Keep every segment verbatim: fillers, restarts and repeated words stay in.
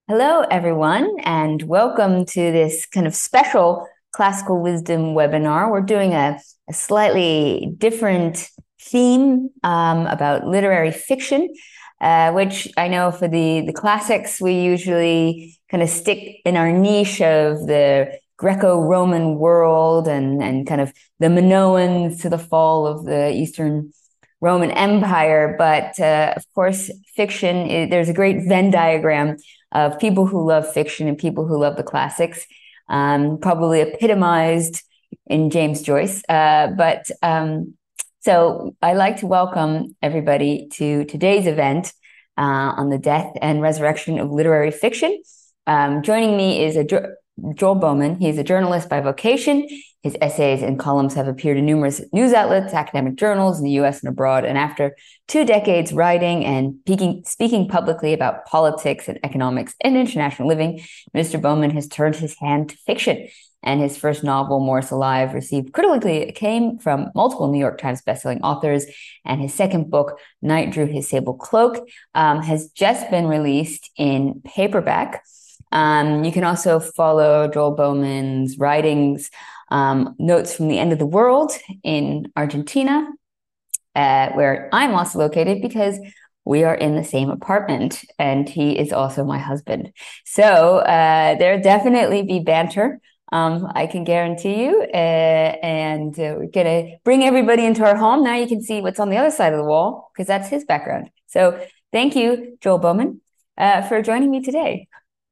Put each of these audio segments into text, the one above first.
Hello, everyone, and welcome to this kind of special classical wisdom webinar. We're doing a, a slightly different theme um, about literary fiction, uh, which I know for the, the classics, we usually kind of stick in our niche of the Greco-Roman world and, and kind of the Minoans to the fall of the Eastern Roman Empire. But uh, of course, fiction, is, there's a great Venn diagram of people who love fiction and people who love the classics, um, probably epitomized in James Joyce. Uh, but um, so I'd like to welcome everybody to today's event uh, on the death and resurrection of literary fiction. Um, joining me is a Joel Bowman. He's a journalist by vocation. His essays and columns have appeared in numerous news outlets, academic journals in the U S and abroad. And after two decades writing and speaking, speaking publicly about politics and economics and international living, Mister Bowman has turned his hand to fiction. And his first novel, Morris Alive, received critically acclaim from multiple New York Times bestselling authors. And his second book, Night Drew His Sable Cloak, um, has just been released in paperback. Um, you can also follow Joel Bowman's writings, um, Notes from the End of the World in Argentina, uh, where I'm also located because we are in the same apartment and he is also my husband. So uh, there'll definitely be banter. Um, I can guarantee you. Uh, and uh, we're going to bring everybody into our home. Now you can see what's on the other side of the wall because that's his background. So thank you, Joel Bowman, uh, for joining me today.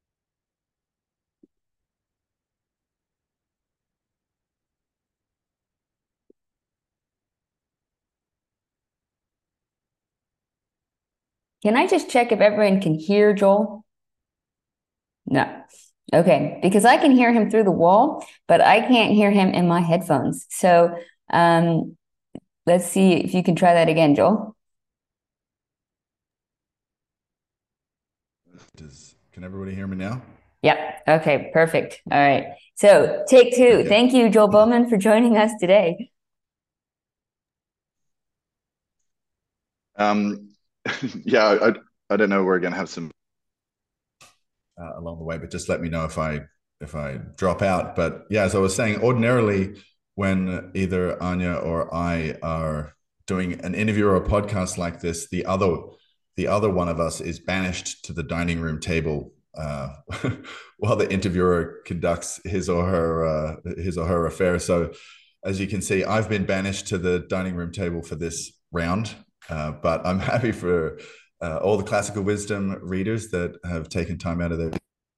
Can I just check if everyone can hear Joel? No. Okay, because I can hear him through the wall, but I can't hear him in my headphones. So um, let's see if you can try that again, Joel. Does, can everybody hear me now? Yep. Okay, perfect. All right. So take two. Okay. Thank you, Joel Bowman, for joining us today. Um, yeah, I, I don't know. We're going to have some uh, along the way, but just let me know if I if I drop out. But yeah, as I was saying, ordinarily when either Anya or I are doing an interview or a podcast like this, the other the other one of us is banished to the dining room table uh, while the interviewer conducts his or her uh, his or her affair. So, as you can see, I've been banished to the dining room table for this round, uh, but I'm happy for uh, all the classical wisdom readers that have taken time out of their.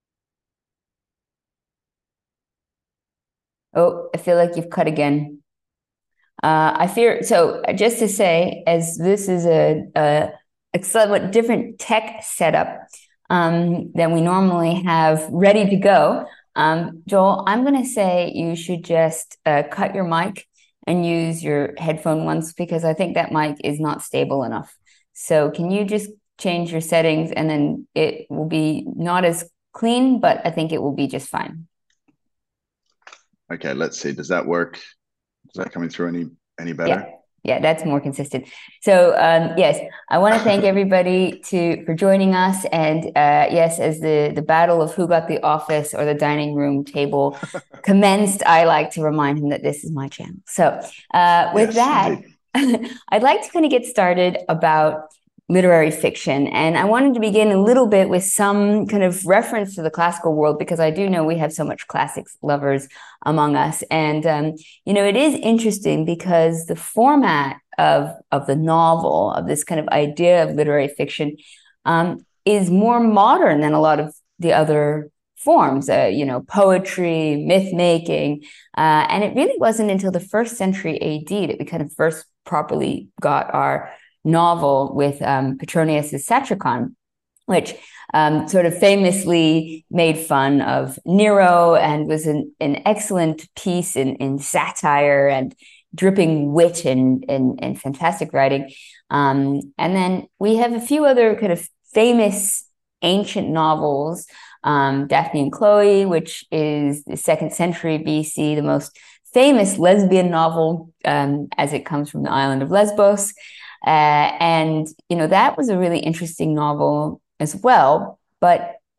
Oh, I feel like you've cut again. Uh, I fear so. Just to say, as this is a, a, a somewhat different tech setup um, than we normally have ready to go, um, Joel, I'm going to say you should just uh, cut your mic and use your headphone ones because I think that mic is not stable enough. So, can you just change your settings and then it will be not as clean, but I think it will be just fine. Okay, let's see. Does that work? Is that coming through any any Yeah. better? Yeah, that's more consistent. So, um, yes, I want to thank everybody to for joining us. And uh, yes, as the the battle of who got the office or the dining room table commenced, I like to remind him that this is my channel. So, uh, with Yes, that, indeed. I'd like to kind of get started about literary fiction. And I wanted to begin a little bit with some kind of reference to the classical world because I do know we have so much classics lovers among us. And, um, you know, it is interesting because the format of, of the novel, of this kind of idea of literary fiction, um, is more modern than a lot of the other forms, uh, you know, poetry, myth making. Uh, and it really wasn't until the first century A D that we kind of first properly got our novel with um, Petronius's Satricon, which um, sort of famously made fun of Nero and was an, an excellent piece in, in satire and dripping wit and, and, and fantastic writing. Um, and then we have a few other kind of famous ancient novels, um, Daphne and Chloe, which is the second century B C, the most famous lesbian novel um, as it comes from the island of Lesbos. Uh, and, you know, that was a really interesting novel as well. But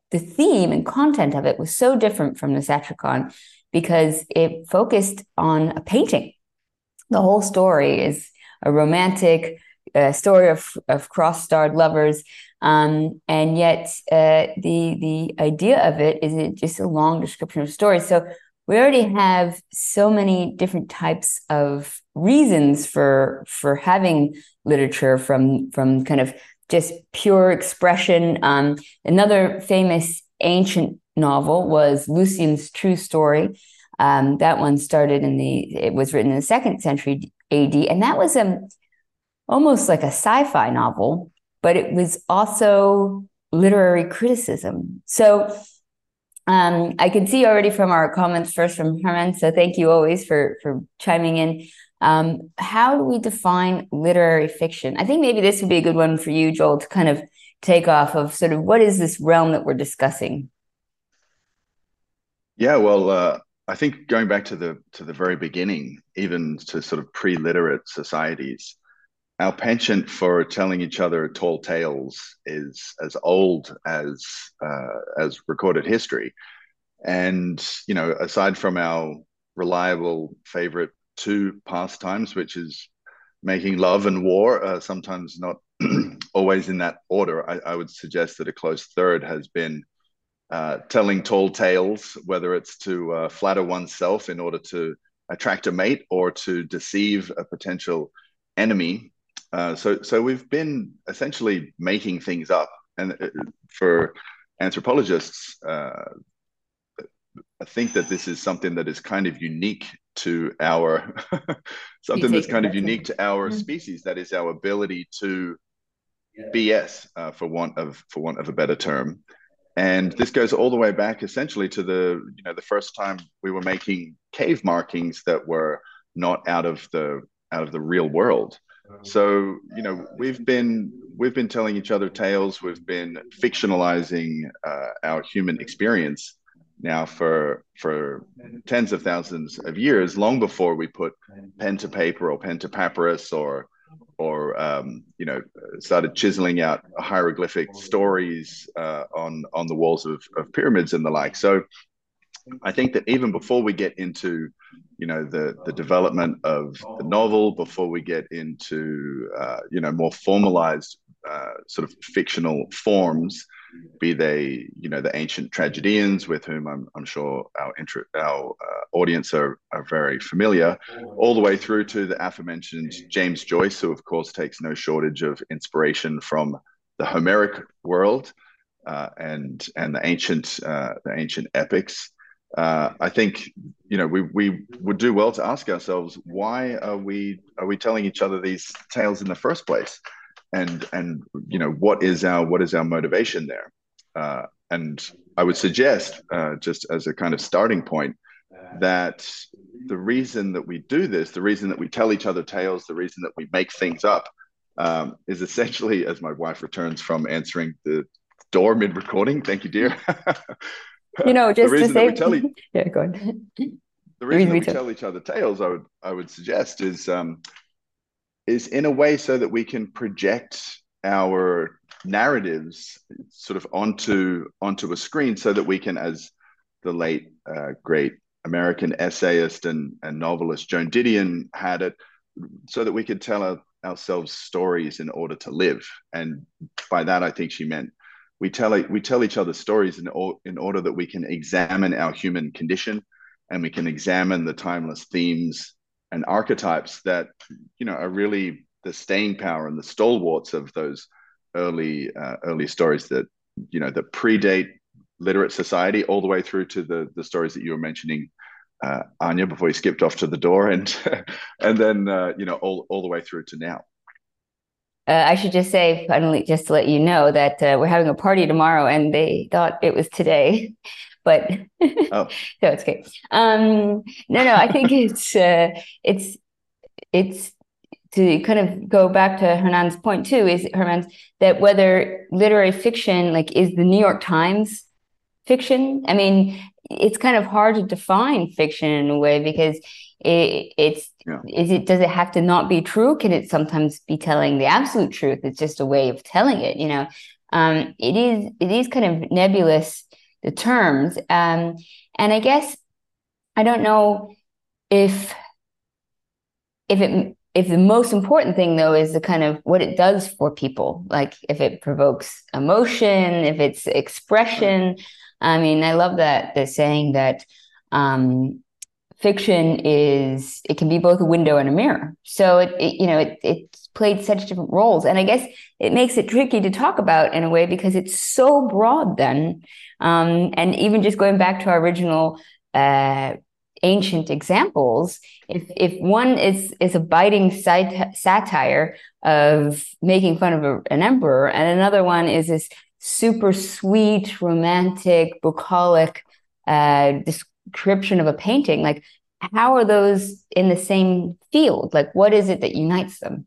the theme and content of it was so different from the Satricon because it focused on a painting. The whole story is a romantic uh, story of, of cross-starred lovers, um, and yet uh, the the idea of it is it just a long description of stories. So we already have so many different types of reasons for for having literature, from from kind of just pure expression. Um, another famous ancient novel was Lucian's True Story. Um, that one started in the, it was written in the second century A D, and that was a, almost like a sci-fi novel, but it was also literary criticism. So um, I can see already from our comments, first from Herman, so thank you always for, for chiming in. Um, how do we define literary fiction? I think maybe this would be a good one for you, Joel, to kind of take off of sort of what is this realm that we're discussing? Yeah, well, uh, I think going back to the to the very beginning, even to sort of pre-literate societies, our penchant for telling each other tall tales is as old as uh, as recorded history. And you know, aside from our reliable favorite two pastimes, which is making love and war, uh, sometimes not always in that order, I, I would suggest that a close third has been uh, telling tall tales, whether it's to uh, flatter oneself in order to attract a mate or to deceive a potential enemy. Uh, so, so we've been essentially making things up, and uh, for anthropologists, uh, I think that this is something that is kind of unique to our something that's kind of unique to our mm-hmm. species. That is our ability to B S, uh, for want of for want of a better term. And this goes all the way back essentially to the, you know, the first time we were making cave markings that were not out of the out of the real world. So, you know, we've been we've been telling each other tales. We've been fictionalizing uh, our human experience now for for tens of thousands of years, long before we put pen to paper or pen to papyrus, or or um, you know, started chiseling out hieroglyphic stories uh, on on the walls of, of pyramids and the like. So I think that even before we get into, you know, the the development of the novel, before we get into uh, you know, more formalized uh, sort of fictional forms, be they, you know, the ancient tragedians with whom I'm, I'm sure our intro, our uh, audience are, are very familiar, all the way through to the aforementioned James Joyce, who of course takes no shortage of inspiration from the Homeric world uh, and and the ancient uh, the ancient epics. Uh, I think, you know, we we would do well to ask ourselves, why are we are we telling each other these tales in the first place? And and you know, what is our what is our motivation there? Uh, and I would suggest, uh, just as a kind of starting point, that the reason that we do this, the reason that we tell each other tales, the reason that we make things up, um, is essentially, as my wife returns from answering the door mid-recording, thank you, dear. You know, just the reason to say, that we tell e- yeah, go ahead. The reason that we tell each other tales, I would I would suggest, is um, is in a way so that we can project our narratives sort of onto onto a screen, so that we can, as the late uh, great American essayist and, and novelist Joan Didion had it, so that we could tell our, ourselves stories in order to live. And by that, I think she meant we tell we tell each other stories in, in order that we can examine our human condition, and we can examine the timeless themes and archetypes that, you know, are really the staying power and the stalwarts of those early uh, early stories that, you know, that predate literate society, all the way through to the the stories that you were mentioning, uh, Anya, before you skipped off to the door, and and then uh, you know, all all the way through to now. Uh, I should just say, finally, just to let you know that uh, we're having a party tomorrow, and they thought it was today, but oh. So it's okay. Um, no, no, I think it's uh, it's it's to kind of go back to Hernan's point too. Is Hernan's that whether literary fiction, like, is the New York Times fiction? I mean, it's kind of hard to define fiction in a way, because it, it's yeah. is it does it have to not be true? Can it sometimes be telling the absolute truth? It's just a way of telling it, you know. Um, it is it is kind of nebulous, the terms. Um, and I guess I don't know if if it if the most important thing though is the kind of what it does for people, like if it provokes emotion, if it's expression. I mean, I love that they're saying that um, fiction is it can be both a window and a mirror. So it, it you know it it's played such different roles, and I guess it makes it tricky to talk about in a way because it's so broad. Then, um, and even just going back to our original uh, ancient examples, if if one is is a biting sat- satire of making fun of a, an emperor, and another one is this super sweet, romantic, bucolic uh, description of a painting, like how are those in the same field? Like, what is it that unites them?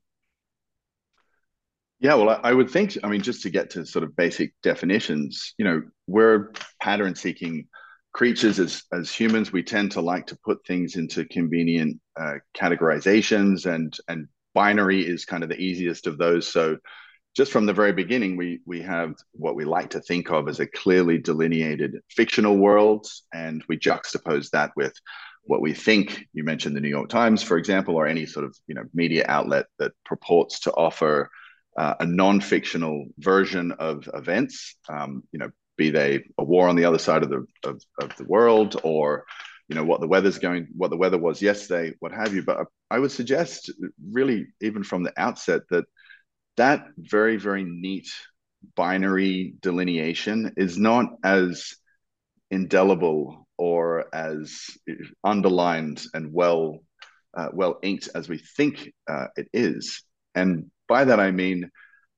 Yeah, well, I, I would think, I mean, just to get to sort of basic definitions, you know, we're pattern seeking creatures as as humans. We tend to like to put things into convenient uh, categorizations, and and binary is kind of the easiest of those. So just from the very beginning, we we have what we like to think of as a clearly delineated fictional world, and we juxtapose that with what we think. You mentioned the New York Times, for example, or any sort of you know media outlet that purports to offer uh, a non-fictional version of events. Um, you know, be they a war on the other side of the of, of the world, or you know what the weather's going, what the weather was yesterday, what have you. But I would suggest, really, even from the outset, that that very, very neat binary delineation is not as indelible or as underlined and well uh, well inked as we think uh, it is. And by that I mean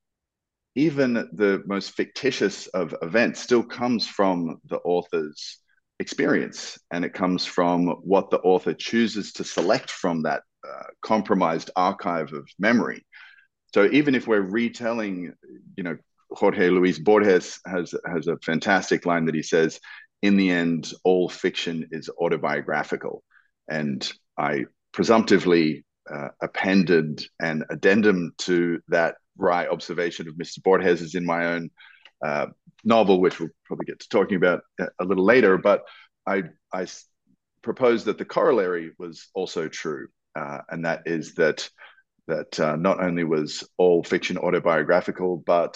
even the most fictitious of events still comes from the author's experience, and it comes from what the author chooses to select from that uh, compromised archive of memory. So even if we're retelling, you know, Jorge Luis Borges has has a fantastic line that he says, "In the end, all fiction is autobiographical," and I presumptively uh, appended an addendum to that wry observation of Mister Borges in my own uh, novel, which we'll probably get to talking about a little later. But I I proposed that the corollary was also true, uh, and that is that that uh, not only was all fiction autobiographical, but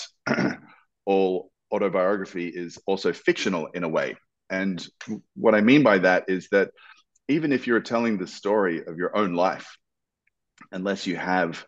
all autobiography is also fictional in a way. And what I mean by that is that even if you're telling the story of your own life, unless you have,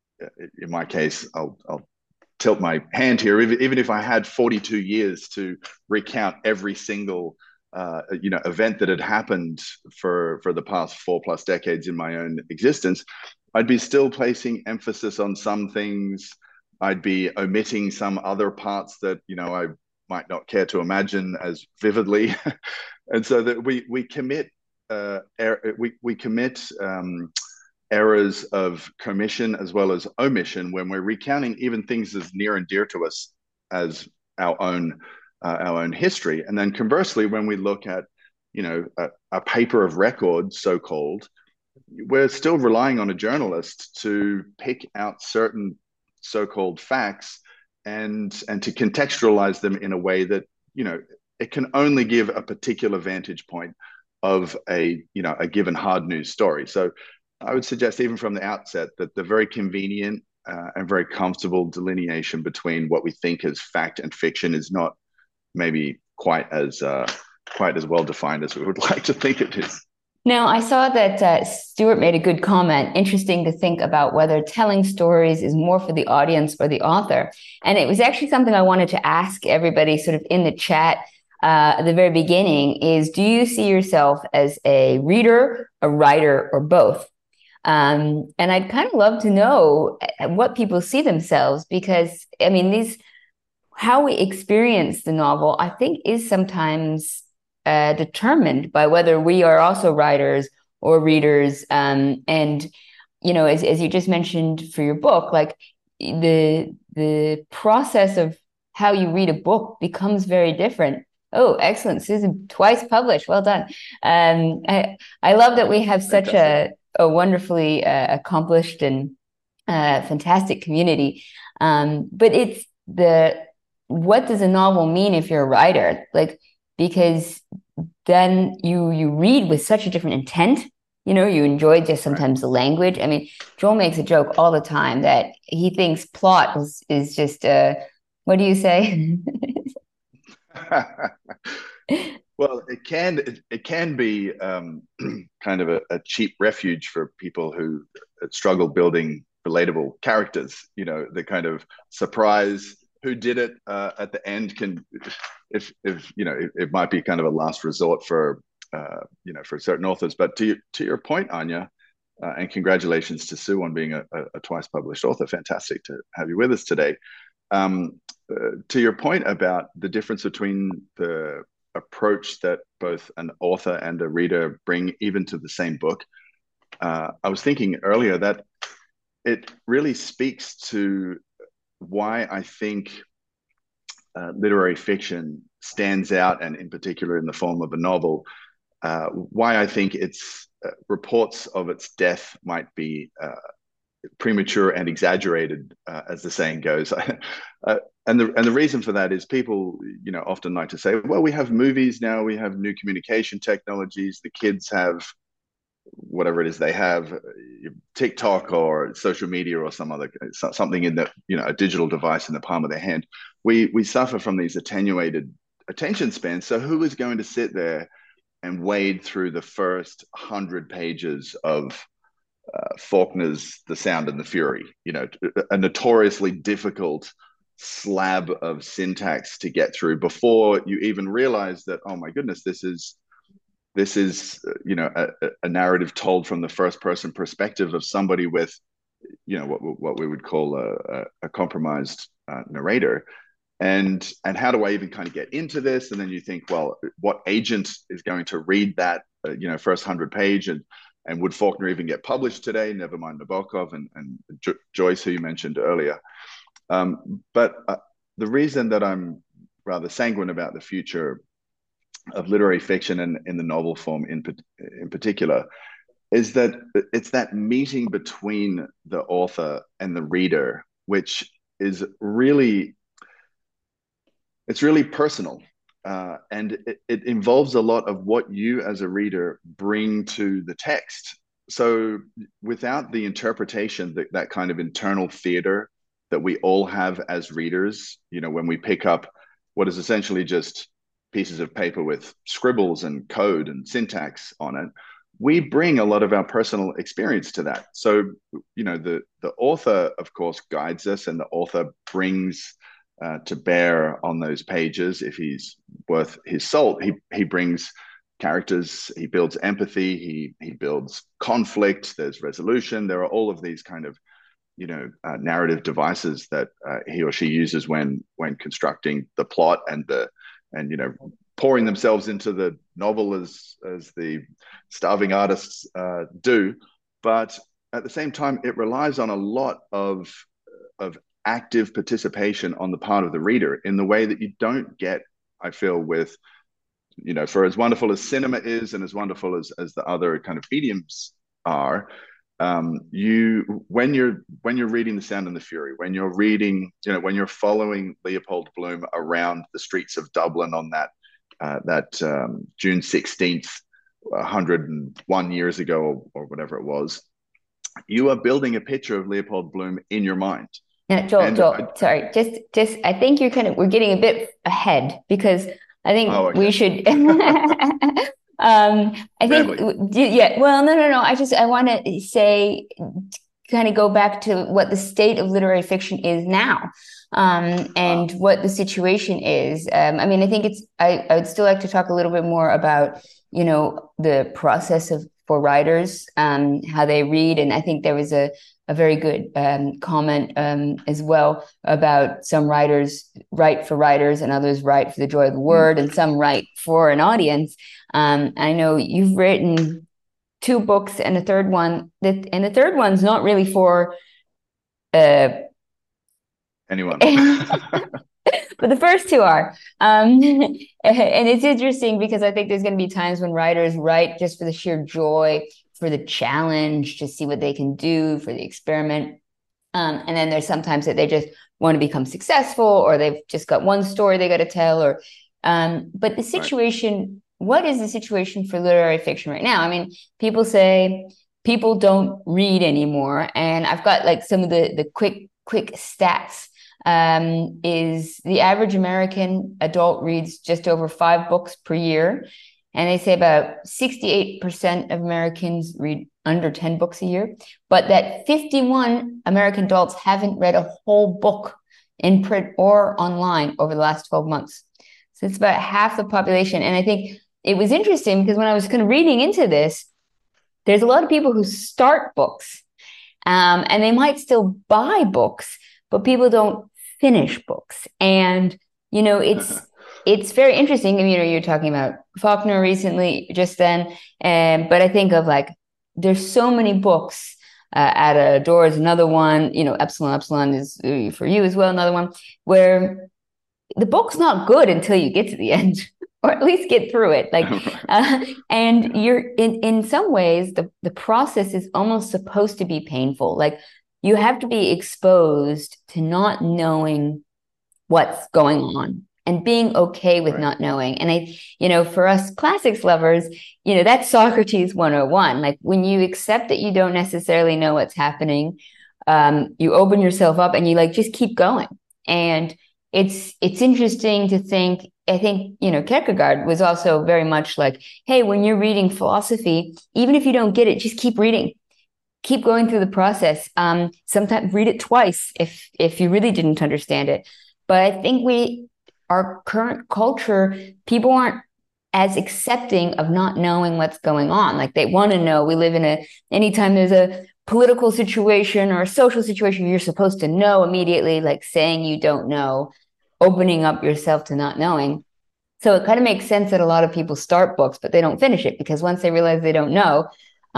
in my case, I'll, I'll tilt my hand here, even if I had forty-two years to recount every single uh, you know event that had happened for for the past four plus decades in my own existence, I'd be still placing emphasis on some things. I'd be omitting some other parts that you know I might not care to imagine as vividly, and so that we we commit uh, er- we we commit um, errors of commission as well as omission when we're recounting even things as near and dear to us as our own uh, our own history. And then conversely, when we look at you know a, a paper of record, so called, we're still relying on a journalist to pick out certain so-called facts and and to contextualize them in a way that you know it can only give a particular vantage point of a you know a given hard news story. So I would suggest even from the outset that the very convenient uh, and very comfortable delineation between what we think as fact and fiction is not maybe quite as uh, quite as well defined as we would like to think it is. Now, I saw that uh, Stuart made a good comment. Interesting to think about whether telling stories is more for the audience or the author. And it was actually something I wanted to ask everybody sort of in the chat uh, at the very beginning is, do you see yourself as a reader, a writer, or both? Um, and I'd kind of love to know what people see themselves because, I mean, these how we experience the novel, I think, is sometimes uh, determined by whether we are also writers or readers. Um, and, you know, as, as you just mentioned for your book, like the the process of how you read a book becomes very different. Oh, excellent, Susan, twice published. Well done. Um, I, I love that we have such a, a wonderfully uh, accomplished and uh, fantastic community. Um, but it's the what does a novel mean if you're a writer? Like, because then you you read with such a different intent. You know, you enjoy just sometimes the language. I mean, Joel makes a joke all the time that he thinks plot is is just uh what do you say? Well, it can it, it can be um, kind of a, a cheap refuge for people who struggle building relatable characters. You know, the kind of surprise who did it uh, at the end can, if if you know, it, it might be kind of a last resort for uh, you know for certain authors. But to to your point, Anya, uh, and congratulations to Sue on being a, a, a twice published author. Fantastic to have you with us today. Um, uh, to your point about the difference between the approach that both an author and a reader bring even to the same book, uh, I was thinking earlier that it really speaks to why I think uh, literary fiction stands out, and in particular in the form of a novel, uh, why I think its uh, reports of its death might be uh, premature and exaggerated, uh, as the saying goes. uh, and the and the reason for that is people, you know, often like to say, well, we have movies now, we have new communication technologies, the kids have whatever it is they have, TikTok or social media or some other something in the, you know, a digital device in the palm of their hand. We we suffer from these attenuated attention spans. So who is going to sit there and wade through the first hundred pages of uh, Faulkner's The Sound and the Fury, you know, a notoriously difficult slab of syntax to get through before you even realize that, oh my goodness, this is this is you know a, a narrative told from the first person perspective of somebody with, you know, what what we would call a, a compromised uh, narrator. And and how do I even kind of get into this? And then you think, well, what agent is going to read that, uh, you know, first hundred page, and and would Faulkner even get published today? Never mind Nabokov and and jo- Joyce, who you mentioned earlier. Um, but uh, the reason that I'm rather sanguine about the future of literary fiction and in the novel form in in particular is that it's that meeting between the author and the reader, which is really it's really personal. Uh, and it, it involves a lot of what you as a reader bring to the text. So without the interpretation, that, that kind of internal theater that we all have as readers, you know, when we pick up what is essentially just pieces of paper with scribbles and code and syntax on it, we bring a lot of our personal experience to that. So, you know, the, the author, of course, guides us, and the author brings Uh, to bear on those pages, if he's worth his salt, he he brings characters, he builds empathy, he he builds conflict, there's resolution. There are all of these kind of, you know, uh, narrative devices that uh, he or she uses when when constructing the plot and the and you know pouring themselves into the novel as as the starving artists uh, do. But at the same time, it relies on a lot of of active participation on the part of the reader in the way that you don't get, I feel, with, you know, for as wonderful as cinema is and as wonderful as, as the other kind of mediums are, um, you, when you're, when you're reading The Sound and the Fury, when you're reading, you know, when you're following Leopold Bloom around the streets of Dublin on that, uh, that um, June sixteenth, one hundred one years ago, or, or whatever it was, you are building a picture of Leopold Bloom in your mind. Yeah, Joel, Joel, I, sorry, just, just, I think you're kind of, we're getting a bit ahead, because I think oh, okay. we should, um, I think, Family. yeah, well, no, no, no. I just, I want to say, kind of go back to what the state of literary fiction is now, um, and wow. what the situation is. Um, I mean, I think it's, I, I would still like to talk a little bit more about, you know, the process of, for writers, um, how they read. And I think there was a, a very good um, comment um, as well about some writers write for writers and others write for the joy of the word, and some write for an audience. Um, I know you've written two books and a third one, that, and the third one's not really for uh, anyone. But the first two are. Um, and it's interesting because I think there's going to be times when writers write just for the sheer joy, for the challenge, to see what they can do, for the experiment. Um, and then there's sometimes that they just want to become successful, or they've just got one story they got to tell, or um, but the situation, right. What is the situation for literary fiction right now? I mean, people say people don't read anymore, and I've got like some of the the quick quick stats. Um, is the average American adult reads just over five books per year, and they say about sixty-eight percent of Americans read under ten books a year, but that fifty-one American adults haven't read a whole book in print or online over the last twelve months. So it's about half the population. And I think it was interesting because when I was kind of reading into this, there's a lot of people who start books, um, and they might still buy books, but people don't finish books. And, you know, it's it's very interesting. I mean, you know, you're talking about Faulkner recently, just then, um, but I think of like, there's so many books. Uh, Ada Door is another one. You know, Epsilon Epsilon is uh, for you as well, another one, where the book's not good until you get to the end, or at least get through it. Like, uh, and you're in in some ways the the process is almost supposed to be painful. Like, you have to be exposed to not knowing what's going on and being okay with right. not knowing. And I, you know, for us classics lovers, you know, that's Socrates one oh one. Like, when you accept that you don't necessarily know what's happening, um, you open yourself up and you like just keep going. And it's it's interesting to think, I think, you know, Kierkegaard was also very much like, hey, when you're reading philosophy, even if you don't get it, just keep reading. Keep going through the process. Um, sometimes read it twice if if you really didn't understand it. But I think we, our current culture, people aren't as accepting of not knowing what's going on. Like, they want to know. We live in a, anytime there's a political situation or a social situation, you're supposed to know immediately, like saying you don't know, opening up yourself to not knowing. So it kind of makes sense that a lot of people start books, but they don't finish it, because once they realize they don't know,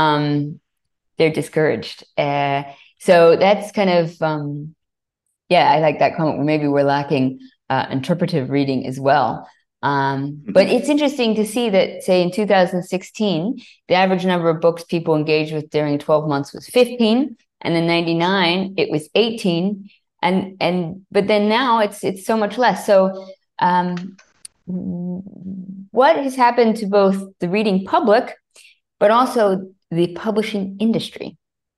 um, they're discouraged. Uh, so that's kind of, um, yeah, I like that comment where maybe we're lacking uh, interpretive reading as well. Um, but it's interesting to see that, say, in two thousand sixteen, the average number of books people engaged with during twelve months was fifteen, and in ninety-nine, it was eighteen. And, and, but then now it's, it's so much less. So, um, what has happened to both the reading public, but also the publishing industry?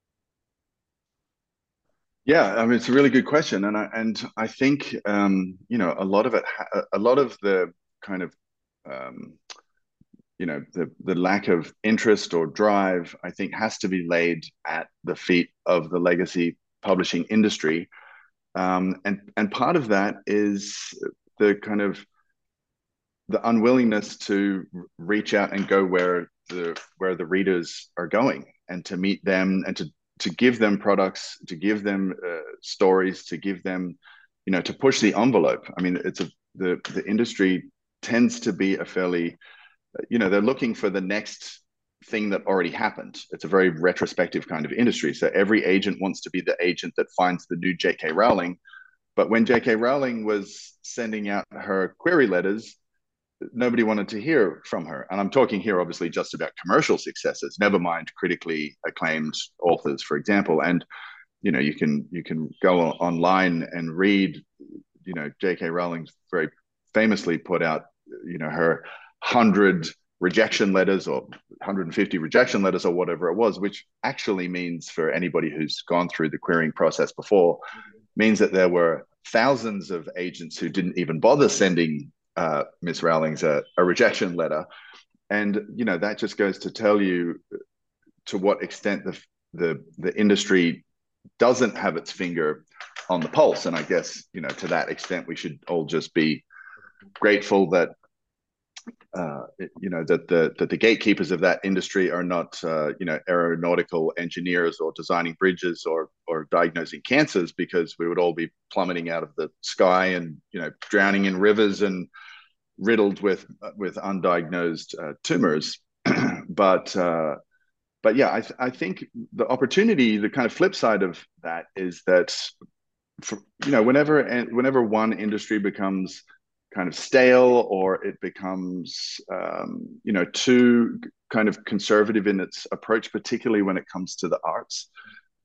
Yeah, I mean, it's a really good question, and I and I think um, you know, a lot of it, a lot of the kind of um, you know, the the lack of interest or drive, I think, has to be laid at the feet of the legacy publishing industry, um, and and part of that is the kind of the unwillingness to reach out and go where the where the readers are going, and to meet them, and to to give them products, to give them uh, stories, to give them, you know, to push the envelope. I mean, it's a the the industry tends to be a fairly, you know, they're looking for the next thing that already happened. It's a very retrospective kind of industry. So every agent wants to be the agent that finds the new J K Rowling. But when J K Rowling was sending out her query letters, nobody wanted to hear from her. And I'm talking here obviously just about commercial successes, never mind critically acclaimed authors, for example. And, you know, you can you can go online and read, you know, J K Rowling very famously put out, you know, her hundred rejection letters or one hundred fifty rejection letters or whatever it was, which actually means, for anybody who's gone through the querying process before, means that there were thousands of agents who didn't even bother sending uh, Miss Rowling's a, a rejection letter. And, you know, that just goes to tell you to what extent the, the, the industry doesn't have its finger on the pulse. And I guess, you know, to that extent, we should all just be grateful that, uh, you know, that the, that the gatekeepers of that industry are not, uh, you know, aeronautical engineers or designing bridges or, or diagnosing cancers, because we would all be plummeting out of the sky and, you know, drowning in rivers and riddled with, with undiagnosed uh, tumors. but, uh, but yeah, I, th- I think the opportunity, the kind of flip side of that is that, for, you know, whenever, whenever one industry becomes kind of stale, or it becomes, um, you know, too kind of conservative in its approach, particularly when it comes to the arts,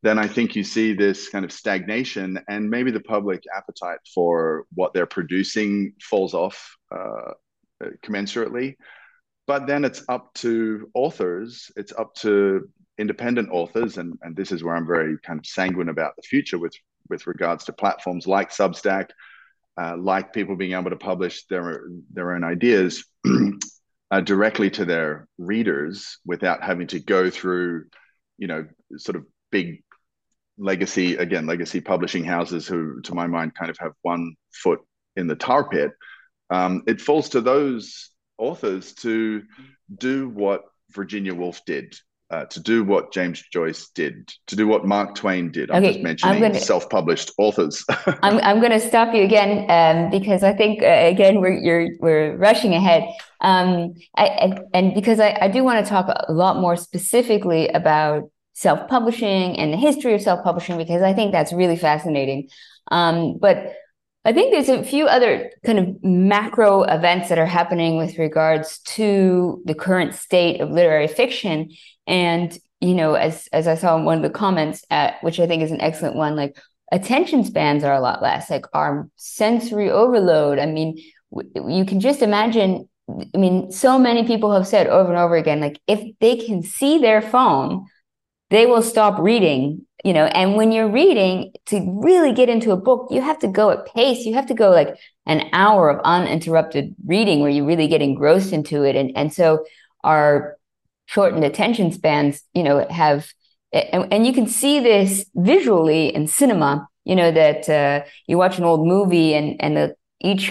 then I think you see this kind of stagnation, and maybe the public appetite for what they're producing falls off uh, commensurately. But then it's up to authors, it's up to independent authors, and, and this is where I'm very kind of sanguine about the future with, with regards to platforms like Substack, uh, like people being able to publish their, their own ideas uh, directly to their readers without having to go through, you know, sort of big legacy, again, legacy publishing houses who, to my mind, kind of have one foot in the tar pit. Um, it falls to those authors to do what Virginia Woolf did, uh, to do what James Joyce did, to do what Mark Twain did. I'm okay, just mentioning I'm gonna, self-published authors. I'm I'm going to stop you again um, because I think uh, again we're you're we're rushing ahead, um, I, I, and because I, I do want to talk a lot more specifically about self-publishing and the history of self-publishing, because I think that's really fascinating. Um, but I think there's a few other kind of macro events that are happening with regards to the current state of literary fiction. And, you know, as as I saw in one of the comments, at, which I think is an excellent one, like attention spans are a lot less, like our sensory overload. I mean, w- you can just imagine, I mean, so many people have said over and over again, like if they can see their phone, they will stop reading, you know, and when you're reading, to really get into a book, you have to go at pace. You have to go like an hour of uninterrupted reading where you really get engrossed into it. And, and so our shortened attention spans, you know, have, and, and you can see this visually in cinema, you know, that uh, you watch an old movie and, and the, each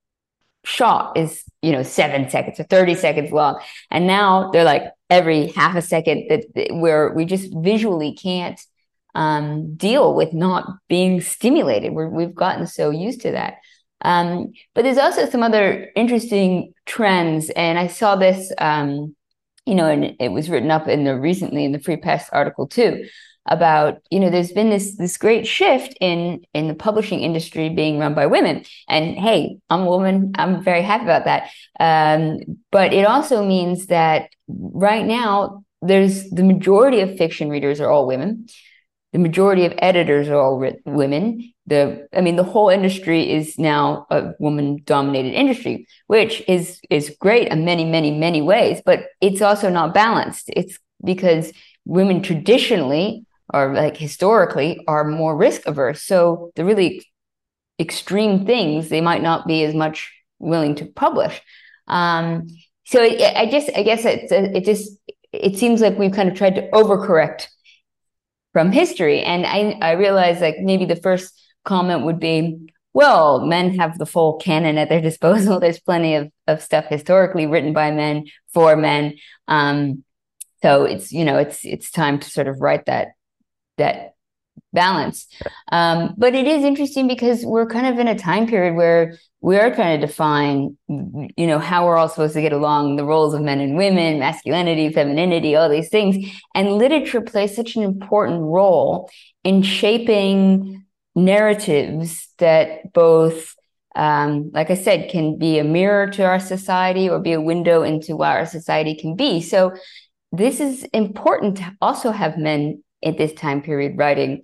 shot is, you know, seven seconds or thirty seconds long. And now they're like every half a second, that, that where we just visually can't um, deal with not being stimulated. We're, we've gotten so used to that. Um, but there's also some other interesting trends. And I saw this, um, you know, and it was written up in the recently in the Free Press article too, about, you know, there's been this this great shift in in the publishing industry being run by women. And hey, I'm a woman. I'm very happy about that. Um, but it also means that right now, there's the majority of fiction readers are all women. The majority of editors are all ri- women. The, I mean, the whole industry is now a woman-dominated industry, which is is great in many, many, many ways. But it's also not balanced. It's because women traditionally, or like historically, are more risk averse. So the really extreme things, they might not be as much willing to publish. Um, so it, I just, I guess it, it just, it seems like we've kind of tried to overcorrect from history. And I, I realize like maybe the first comment would be, well, men have the full canon at their disposal. There's plenty of, of stuff historically written by men for men. Um, so it's, you know, it's, it's time to sort of write that, that balance. Um, but it is interesting because we're kind of in a time period where we are trying to define, you know, how we're all supposed to get along, the roles of men and women, masculinity, femininity, all these things. And literature plays such an important role in shaping narratives that both, um, like I said, can be a mirror to our society or be a window into what our society can be. So this is important to also have men at this time period writing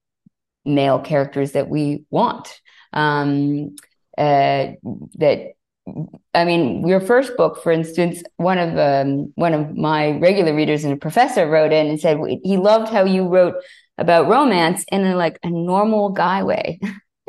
male characters that we want. Um, uh, that, I mean, your first book, for instance, one of um, one of my regular readers and a professor wrote in and said he loved how you wrote about romance in a, like a normal guy way.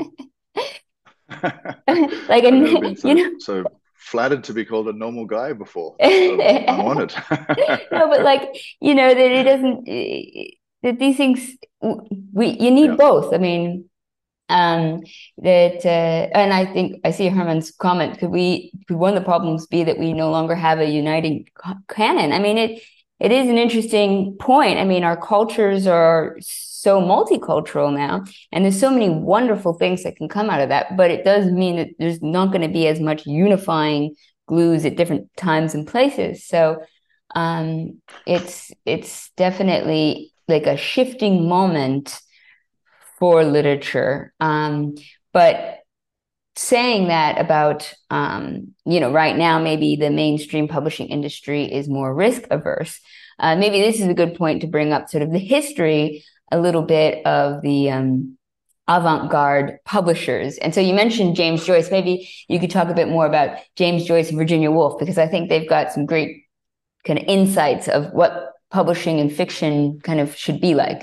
Like, a, been so, you know, so flattered to be called a normal guy before. I'm, I'm honored. No, but like, you know, that it doesn't, that these things, we, you need yeah. both. I mean, um, that, uh, and I think I see Herman's comment, could we, could one of the problems be that we no longer have a uniting canon? I mean, it, it is an interesting point. I mean, our cultures are so multicultural now, and there's so many wonderful things that can come out of that, but it does mean that there's not going to be as much unifying glues at different times and places. So, um, it's, it's definitely like a shifting moment for literature. Um, but saying that about, um, you know, right now, maybe the mainstream publishing industry is more risk averse. Uh, maybe this is a good point to bring up sort of the history a little bit of the um, avant-garde publishers. And so you mentioned James Joyce. Maybe you could talk a bit more about James Joyce and Virginia Woolf, because I think they've got some great kind of insights of what publishing and fiction kind of should be like.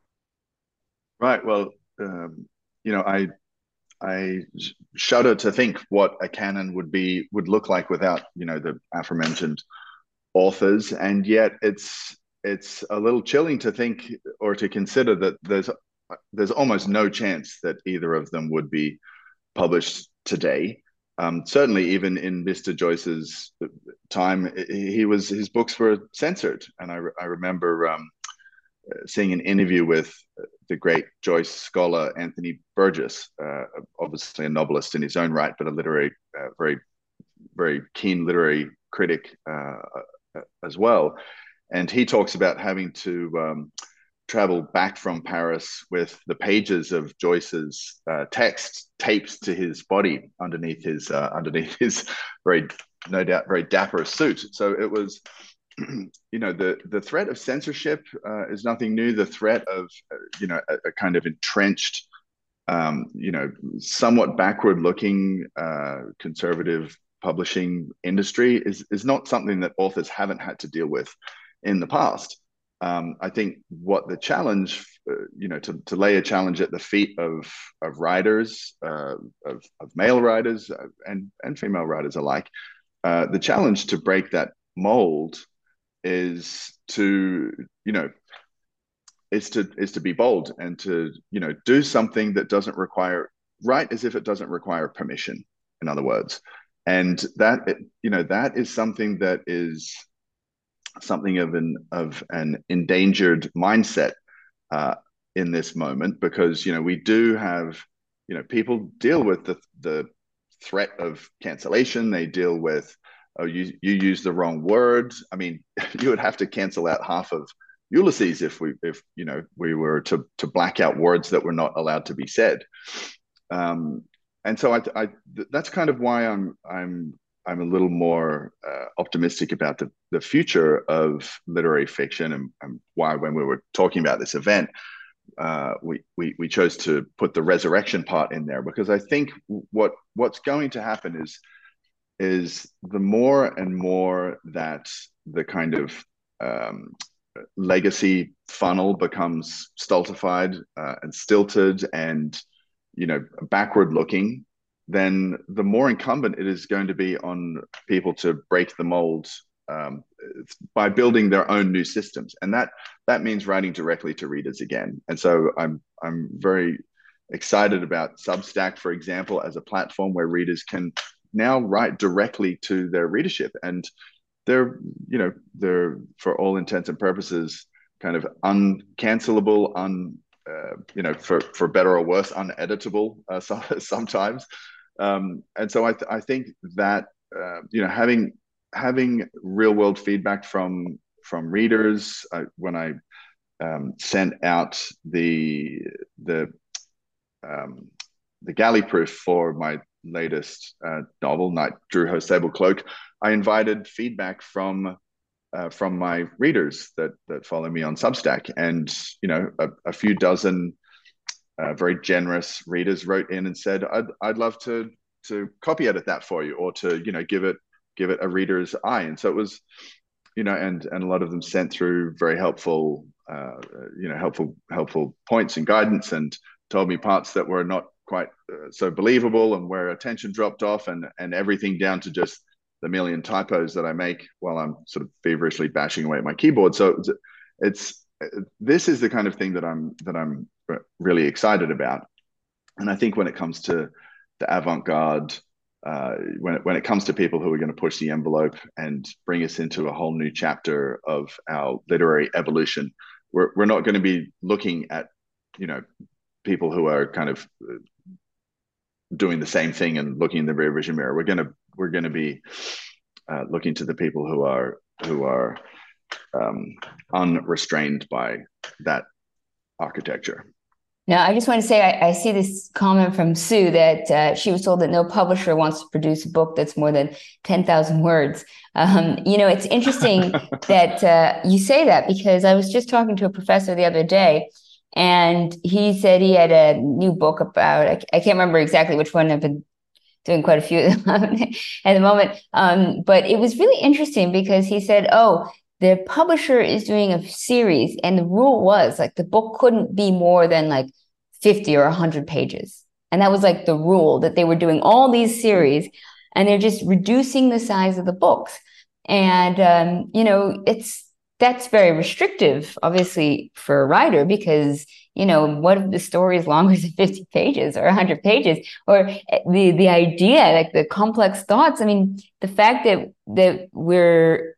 Right. Well, um, you know, I I shudder to think what a canon would be would look like without, you know, the aforementioned authors, and yet it's it's a little chilling to think or to consider that there's there's almost no chance that either of them would be published today. Um, certainly, even in Mister Joyce's time, he was his books were censored, and I, I remember um, seeing an interview with the great Joyce scholar Anthony Burgess, uh, obviously a novelist in his own right, but a literary, uh, very, very keen literary critic uh, as well. And he talks about having to um, travel back from Paris with the pages of Joyce's uh, text taped to his body underneath his uh, underneath his very, no doubt, very dapper suit. So it was, you know, the the threat of censorship uh, is nothing new. The threat of, uh, you know, a, a kind of entrenched, um, you know, somewhat backward-looking uh, conservative publishing industry is is not something that authors haven't had to deal with in the past. Um, I think what the challenge, uh, you know, to, to lay a challenge at the feet of of writers, uh, of of male writers uh, and and female writers alike, uh, the challenge to break that mold is to, you know, is to is to be bold and to, you know, do something that doesn't require, write as if it doesn't require permission, in other words. And that, you know, that is something that is something of an of an endangered mindset uh, in this moment, because, you know, we do have, you know, people deal with the the threat of cancellation. They deal with, oh, you you use the wrong word. I mean, you would have to cancel out half of Ulysses if we if you know we were to to black out words that were not allowed to be said. Um, and so I, I that's kind of why I'm I'm I'm a little more uh, optimistic about the the future of literary fiction, and, and why when we were talking about this event, uh, we we we chose to put the resurrection part in there, because I think what what's going to happen is. is the more and more that the kind of um, legacy funnel becomes stultified uh, and stilted and, you know, backward looking, then the more incumbent it is going to be on people to break the mold um, by building their own new systems. And that that means writing directly to readers again. And so I'm I'm very excited about Substack, for example, as a platform where readers can now write directly to their readership, and they're, you know, they're, for all intents and purposes, kind of uncancelable, un, uh, you know, for for better or worse, uneditable uh, so, sometimes. Um, and so I th- I think that uh, you know, having having real world feedback from from readers, uh, when I um, sent out the the um, the galley proof for my latest uh, novel, Night Drew Her Sable Cloak, I invited feedback from uh, from my readers that that follow me on Substack, and, you know, a, a few dozen uh, very generous readers wrote in and said, I'd I'd love to to copy edit that for you, or to, you know, give it give it a reader's eye. And so it was, you know, and and a lot of them sent through very helpful uh, you know helpful helpful points and guidance, and told me parts that were not quite uh, so believable, and where attention dropped off, and and everything down to just the million typos that I make while I'm sort of feverishly bashing away at my keyboard. So it's, it's this is the kind of thing that I'm that I'm really excited about. And I think when it comes to the avant-garde, uh, when it, when it comes to people who are going to push the envelope and bring us into a whole new chapter of our literary evolution, we're we're not going to be looking at, you know, people who are kind of doing the same thing and looking in the rear vision mirror. We're gonna we're gonna be uh, looking to the people who are who are um, unrestrained by that architecture. Now, I just want to say I, I see this comment from Sue that uh, she was told that no publisher wants to produce a book that's more than ten thousand words. Um, you know, it's interesting that uh, you say that, because I was just talking to a professor the other day, And he said he had a new book about, I, I can't remember exactly which one. I've been doing quite a few at the moment. Um, but it was really interesting because he said, oh, the publisher is doing a series, and the rule was like the book couldn't be more than like fifty or one hundred pages. And that was like the rule, that they were doing all these series and they're just reducing the size of the books. And, um, you know, it's, that's very restrictive, obviously, for a writer, because, you know, what if the story is longer than fifty pages or one hundred pages? Or the, the idea, like the complex thoughts. I mean, the fact that, that we're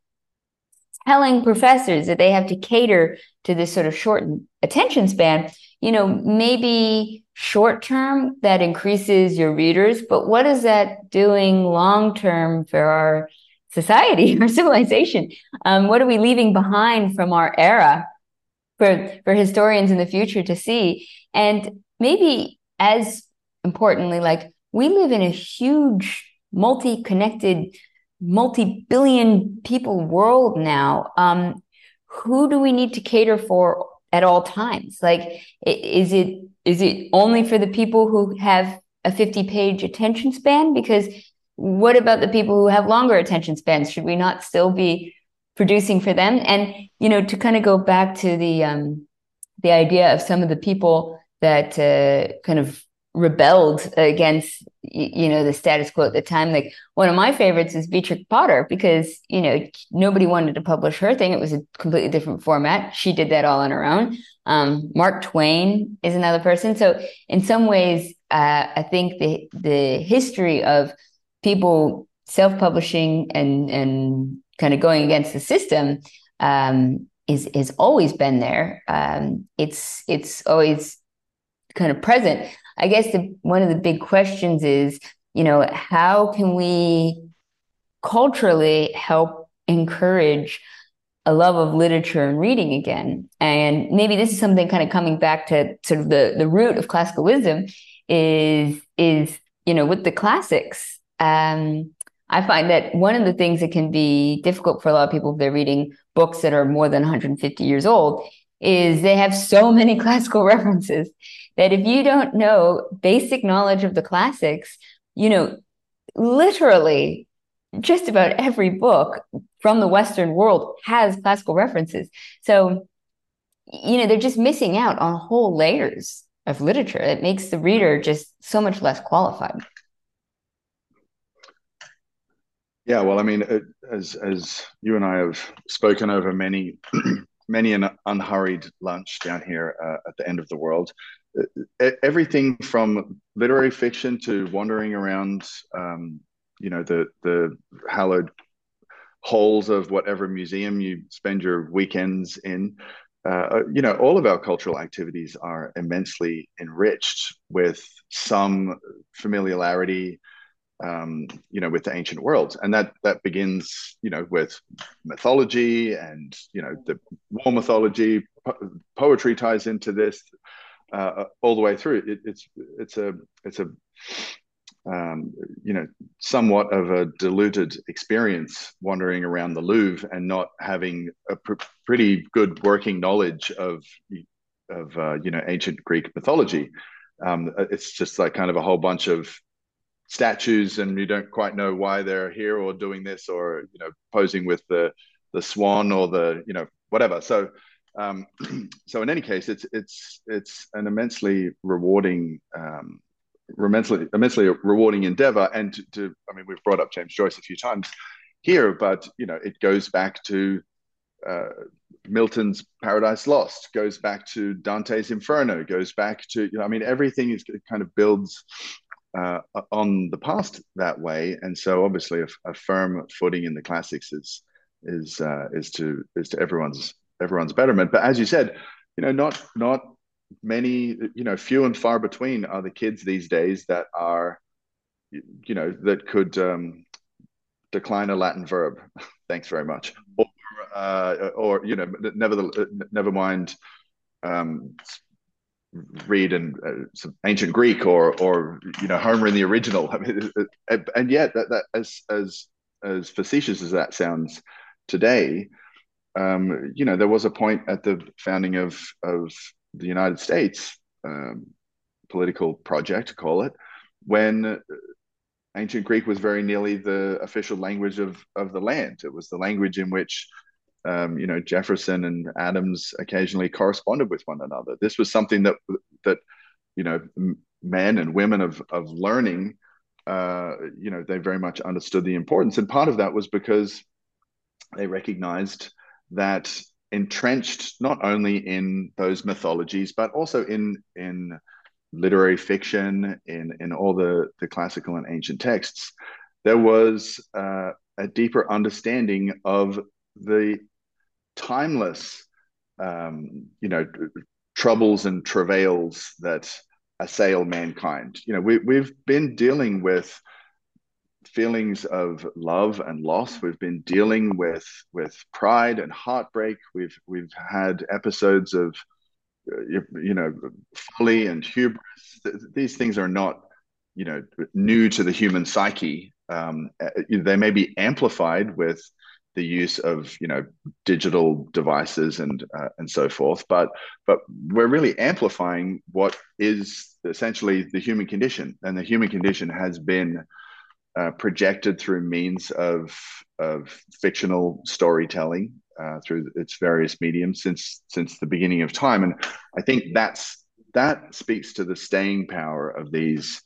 telling professors that they have to cater to this sort of shortened attention span, you know, maybe short term that increases your readers, but what is that doing long term for our society, our civilization? Um, what are we leaving behind from our era for for historians in the future to see? And maybe as importantly, like, we live in a huge, multi-connected, multi-billion people world now. Um, who do we need to cater for at all times? Like, is it is it only for the people who have a fifty page attention span? Because what about the people who have longer attention spans? Should we not still be producing for them? And, you know, to kind of go back to the um, the idea of some of the people that uh, kind of rebelled against, you know, the status quo at the time. Like, one of my favorites is Beatrix Potter, because, you know, nobody wanted to publish her thing. It was a completely different format. She did that all on her own. Um, Mark Twain is another person. So in some ways, uh, I think the the history of people self-publishing and and kind of going against the system um, is is always been there. Um, it's it's always kind of present. I guess the, one of the big questions is, you know, how can we culturally help encourage a love of literature and reading again? And maybe this is something kind of coming back to sort of the, the root of classical wisdom is, is, you know, with the classics. Um, I find that one of the things that can be difficult for a lot of people if they're reading books that are more than one hundred fifty years old is they have so many classical references that if you don't know basic knowledge of the classics, you know, literally just about every book from the Western world has classical references. So, you know, they're just missing out on whole layers of literature. It makes the reader just so much less qualified. Yeah, well, I mean, as as you and I have spoken over many many an unhurried lunch down here uh, at the end of the world, everything from literary fiction to wandering around, um, you know, the the hallowed halls of whatever museum you spend your weekends in. Uh, you know, all of our cultural activities are immensely enriched with some familiarity, um, you know, with the ancient world, and that that begins, you know, with mythology, and you know, the war mythology. Po- poetry ties into this uh, all the way through. It, it's it's a it's a um, you know, somewhat of a diluted experience wandering around the Louvre and not having a pr- pretty good working knowledge of of uh, you know, ancient Greek mythology. Um, it's just like kind of a whole bunch of statues, and you don't quite know why they're here or doing this, or you know, posing with the the swan or the, you know, whatever. So um, so in any case, it's it's it's an immensely rewarding um, immensely immensely rewarding endeavor. And to, to I mean, we've brought up James Joyce a few times here, but you know, it goes back to uh, Milton's Paradise Lost, goes back to Dante's Inferno, goes back to, you know, I mean, everything is, it kind of builds uh, on the past that way. And so obviously a, a firm footing in the classics is is uh, is to is to everyone's everyone's betterment. But as you said, you know, not not many, you know, few and far between are the kids these days that are, you know, that could um, decline a Latin verb. Thanks very much. Or, uh, or you know, never never mind. Um, read in uh, some ancient Greek, or or you know, Homer in the original. I mean, and yet that, that as as as facetious as that sounds today, um, you know, there was a point at the founding of of the United States um, political project, call it, when ancient Greek was very nearly the official language of of the land. It was the language in which um, you know, Jefferson and Adams occasionally corresponded with one another. This was something that that you know, men and women of of learning, uh, you know, they very much understood the importance, and part of that was because they recognized that entrenched not only in those mythologies but also in in literary fiction, in in all the the classical and ancient texts, there was uh, a deeper understanding of the timeless, um, you know, troubles and travails that assail mankind. You know, we we've been dealing with feelings of love and loss. We've been dealing with with pride and heartbreak. We've we've had episodes of uh, you, you know, folly and hubris. These things are not, you know, new to the human psyche. Um, they may be amplified with the use of, you know, digital devices and uh, and so forth, but but we're really amplifying what is essentially the human condition, and the human condition has been uh, projected through means of of fictional storytelling uh, through its various mediums since since the beginning of time, and I think that's that speaks to the staying power of these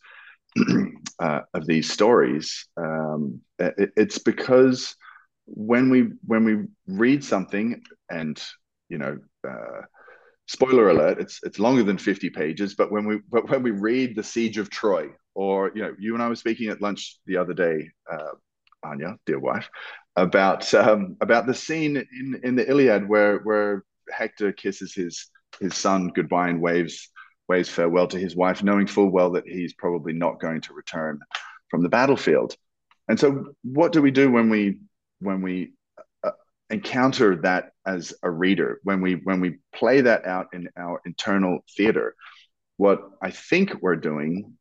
uh, of these stories. Um, it, it's because when we when we read something, and you know, uh, spoiler alert, it's it's longer than fifty pages, but when we but when we read The Siege of Troy, or you know, you and I were speaking at lunch the other day, uh, Anya, dear wife, about um, about the scene in in the Iliad where where Hector kisses his his son goodbye and waves waves farewell to his wife, knowing full well that he's probably not going to return from the battlefield. And so, what do we do when we when we uh, encounter that as a reader, when we when we play that out in our internal theater? What I think we're doing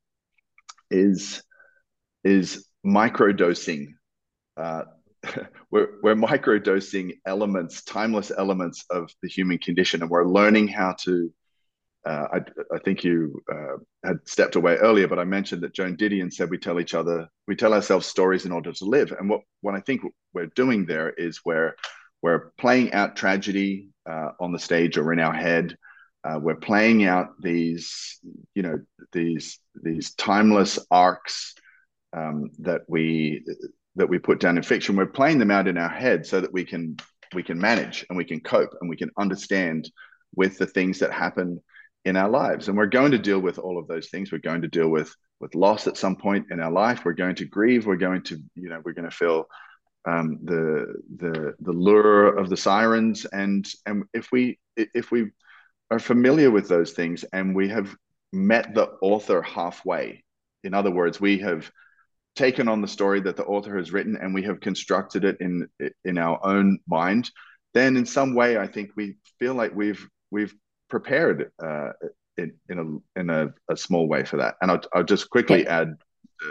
is is microdosing. Uh, we're we're microdosing elements, timeless elements of the human condition, and we're learning how to. Uh, I, I think you uh, had stepped away earlier, but I mentioned that Joan Didion said we tell each other, we tell ourselves stories in order to live. And what, what I think we're doing there is we're, we're playing out tragedy uh, on the stage or in our head. Uh, we're playing out these, you know, these these timeless arcs um, that we that we put down in fiction. We're playing them out in our head so that we can we can manage and we can cope and we can understand with the things that happen in our lives. And we're going to deal with all of those things. We're going to deal with with loss at some point in our life. We're going to grieve. We're going to, you know, we're going to feel um, the the the lure of the sirens. And and if we if we are familiar with those things and we have met the author halfway, in other words, we have taken on the story that the author has written and we have constructed it in in our own mind, then in some way I think we feel like we've we've prepared uh, in, in a in a, a small way for that. And I'll, I'll just quickly yeah. add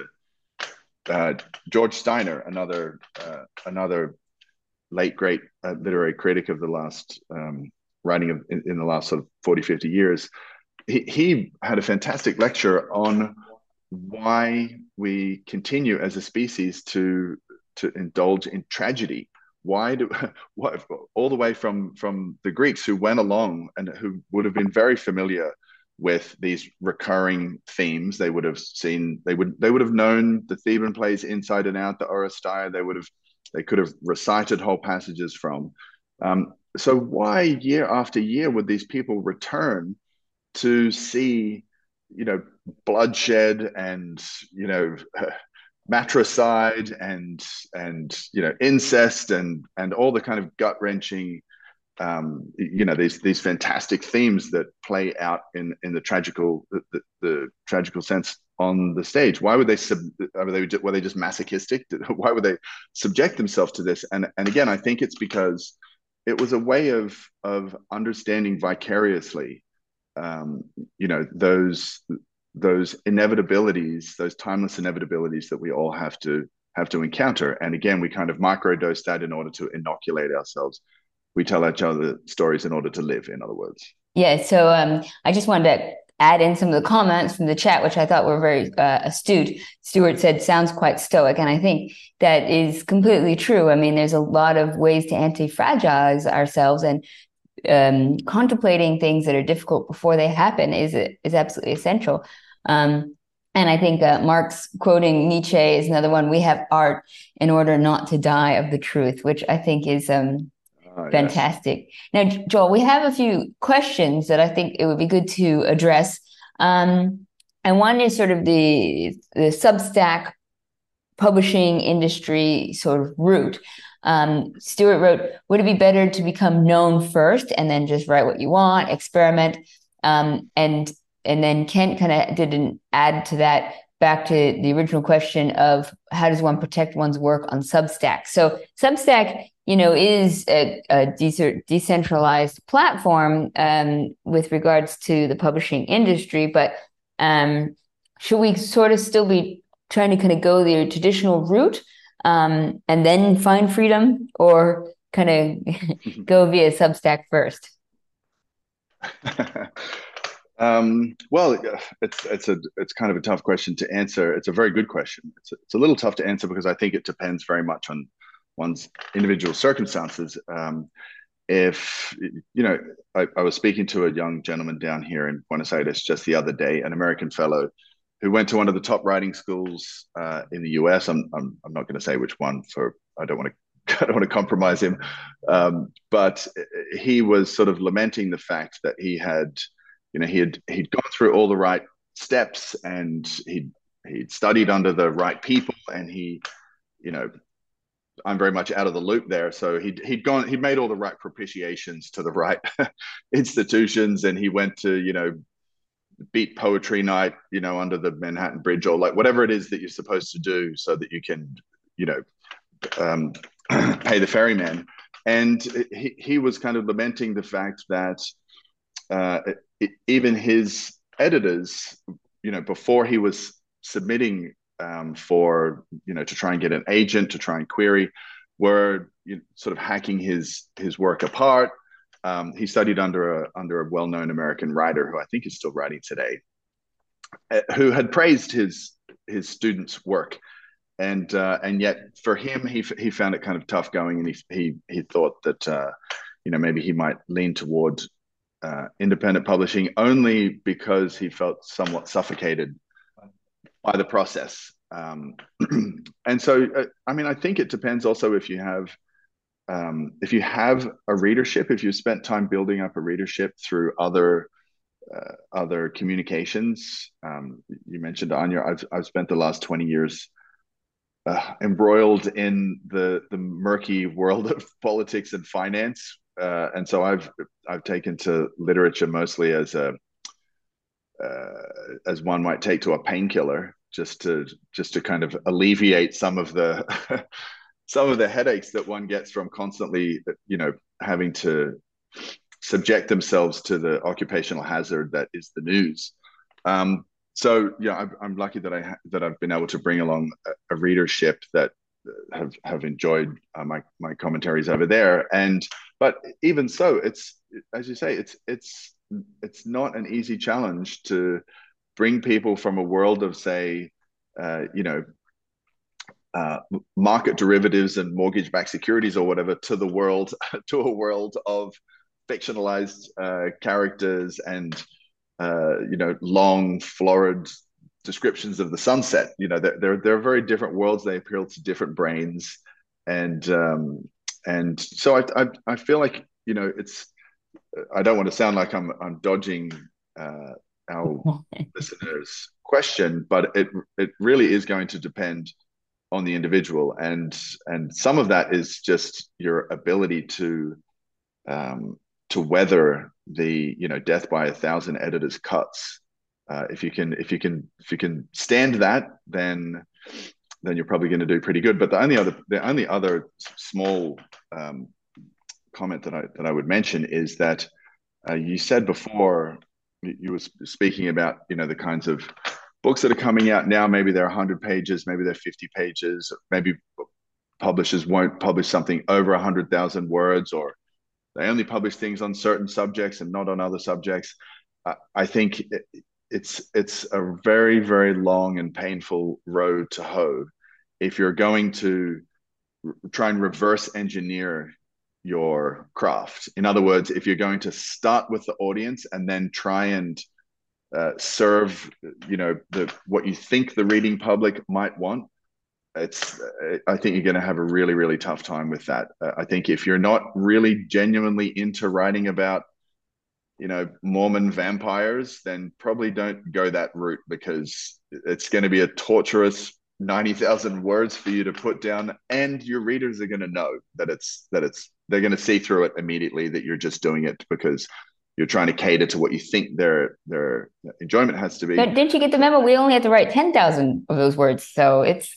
uh, uh, George Steiner, another uh, another late great uh, literary critic of the last um, writing of in, in the last sort of forty, fifty years. He, he had a fantastic lecture on why we continue as a species to to indulge in tragedy. Why do what all the way from from the Greeks who went along and who would have been very familiar with these recurring themes. They would have seen they would they would have known the Theban plays inside and out, the Oresteia. They would have they could have recited whole passages from. Um, so why year after year would these people return to see, you know, bloodshed and, you know, matricide and and you know, incest and and all the kind of gut-wrenching um you know, these these fantastic themes that play out in in the tragical the, the tragical sense on the stage? Why would they sub were they were they just masochistic? Why would they subject themselves to this? And and again, I think it's because it was a way of of understanding vicariously um you know, those those inevitabilities, those timeless inevitabilities that we all have to have to encounter. And again, we kind of microdose that in order to inoculate ourselves. We tell each other stories in order to live, in other words. Yeah, so um, I just wanted to add in some of the comments from the chat, which I thought were very uh, astute. Stuart said, sounds quite stoic. And I think that is completely true. I mean, there's a lot of ways to anti-fragilize ourselves, and um, contemplating things that are difficult before they happen is is absolutely essential. Um, and I think uh, Marx quoting Nietzsche is another one. We have art in order not to die of the truth, which I think is um, Uh, yes. fantastic. Now, Joel, we have a few questions that I think it would be good to address. Um, and one is sort of the the Substack publishing industry sort of route. Um, Stuart wrote, would it be better to become known first and then just write what you want, experiment? Um, and and then Kent kind of did an add to that, back to the original question of how does one protect one's work on Substack? So Substack, you know, is a, a de- decentralized platform um, with regards to the publishing industry, but um, should we sort of still be trying to kind of go the traditional route um, and then find freedom, or kind of go via Substack first? um, well, it's it's a it's kind of a tough question to answer. It's a very good question. It's a, it's a little tough to answer because I think it depends very much on one's individual circumstances. Um, if you know, I, I was speaking to a young gentleman down here in Buenos Aires just the other day, an American fellow who went to one of the top writing schools uh, in the U S. I'm I'm, I'm not going to say which one, for I don't want to I don't want to compromise him, um, but he was sort of lamenting the fact that he had, you know, he had he'd gone through all the right steps, and he he'd studied under the right people, and he, you know, I'm very much out of the loop there. So he'd he'd gone he'd made all the right propitiations to the right institutions, and he went to, you know, beat poetry night, you know, under the Manhattan Bridge, or like whatever it is that you're supposed to do so that you can, you know, um, pay the ferryman. And he, he was kind of lamenting the fact that uh, it, even his editors, you know, before he was submitting um, for, you know, to try and get an agent to try and query, were, you know, sort of hacking his his work apart. Um, he studied under a under a well-known American writer who I think is still writing today, uh, who had praised his his students' work, and uh, and yet for him, he he found it kind of tough going, and he he he thought that uh, you know, maybe he might lean toward uh, independent publishing, only because he felt somewhat suffocated by the process. Um, and so, uh, I mean, I think it depends also if you have um, if you have a readership, if you spent time building up a readership through other uh, other communications. Um, you mentioned Anya. I've I've spent the last twenty years uh, embroiled in the the murky world of politics and finance, uh, and so I've I've taken to literature mostly as a uh, as one might take to a painkiller, just to just to kind of alleviate some of the some of the headaches that one gets from constantly, you know, having to subject themselves to the occupational hazard that is the news. Um, so yeah, I'm, I'm lucky that I ha- that I've been able to bring along a, a readership that have have enjoyed uh, my my commentaries over there. And but even so, it's, as you say, it's it's it's not an easy challenge to bring people from a world of, say, uh, you know, uh, market derivatives and mortgage-backed securities or whatever, to the world, to a world of fictionalized uh, characters and uh, you know, long, florid descriptions of the sunset. You know, they're, they're they're very different worlds. They appeal to different brains, and um, and so I, I I feel like, you know, it's, I don't want to sound like I'm I'm dodging uh, our listeners' question, but it it really is going to depend on the individual, and and some of that is just your ability to um, to weather the, you know, death by a thousand editors cuts. Uh, if you can if you can if you can stand that, then then you're probably going to do pretty good. But the only other the only other small um, comment that I that I would mention is that uh, you said before, you were speaking about, you know, the kinds of books that are coming out now. Maybe they're one hundred pages, maybe they're fifty pages, maybe publishers won't publish something over one hundred thousand words, or They only publish things on certain subjects and not on other subjects. Uh, I think it, it's it's a very, very long and painful road to hoe if you're going to try and reverse engineer your craft. In other words, if you're going to start with the audience and then try and uh, serve, you know, the what you think the reading public might want, it's I think you're going to have a really, really tough time with that. Uh, I think if you're not really genuinely into writing about, you know, Mormon vampires, then probably don't go that route, because it's going to be a torturous ninety thousand words for you to put down, and your readers are going to know that it's that it's they're going to see through it immediately that you're just doing it because you're trying to cater to what you think their their enjoyment has to be. But didn't you get the memo? We only have to write ten thousand of those words, so it's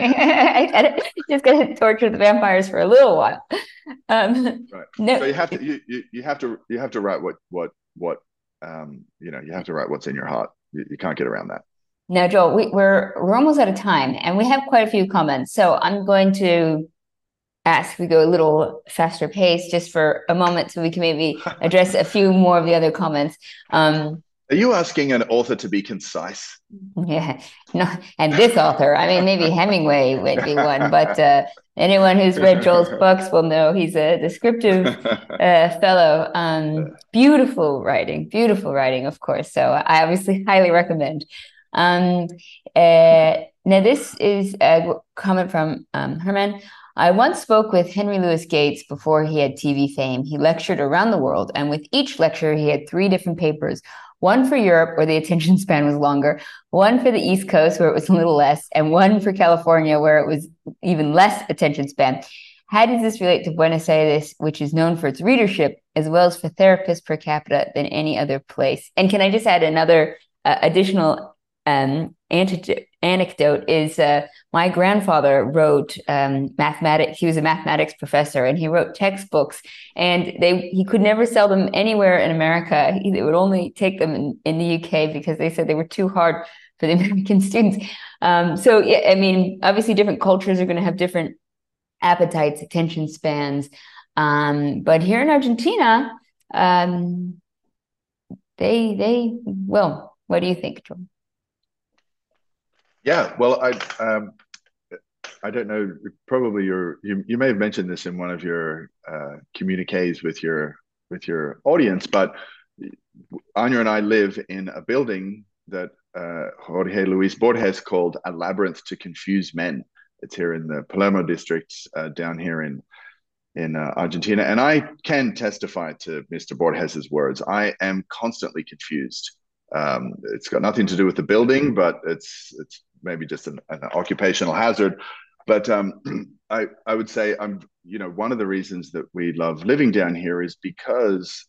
just going to torture the vampires for a little while. Um, right. No, so you have to you, you you have to you have to write what what what um you know you have to write what's in your heart. You, you can't get around that. Now, Joel, we, we're we're almost out of time, and we have quite a few comments. So I'm going to ask we go a little faster pace just for a moment, so we can maybe address a few more of the other comments. Um, Are you asking an author to be concise? Yeah, no, and this author, I mean, maybe Hemingway would be one, but uh, anyone who's read Joel's books will know he's a descriptive uh, fellow. Um, beautiful writing, beautiful writing, of course. So I obviously highly recommend. Um, uh, now, this is a comment from um, Herman. I once spoke with Henry Louis Gates before he had T V fame. He lectured around the world, and with each lecture, he had three different papers. One for Europe, where the attention span was longer, one for the East Coast, where it was a little less, and one for California, where it was even less attention span. How does this relate to Buenos Aires, which is known for its readership, as well as for therapists per capita than any other place? And can I just add another uh, additional um, antidote? Anecdote is uh, my grandfather wrote um, mathematics. He was a mathematics professor, and he wrote textbooks, and they he could never sell them anywhere in America. He would only take them in, in the U K because they said they were too hard for the American students. Um, so, yeah, I mean, obviously different cultures are going to have different appetites, attention spans. Um, but here in Argentina, um, they, they, well, what do you think, Joel? Yeah, well, I um, I don't know. Probably your you you may have mentioned this in one of your uh, communiques with your with your audience, but Anya and I live in a building that uh, Jorge Luis Borges called a labyrinth to confuse men. It's here in the Palermo district, uh, down here in in uh, Argentina, and I can testify to Mister Borges's words. I am constantly confused. Um, it's got nothing to do with the building, but it's it's maybe just an, an occupational hazard. But um, I I would say I'm you know one of the reasons that we love living down here is because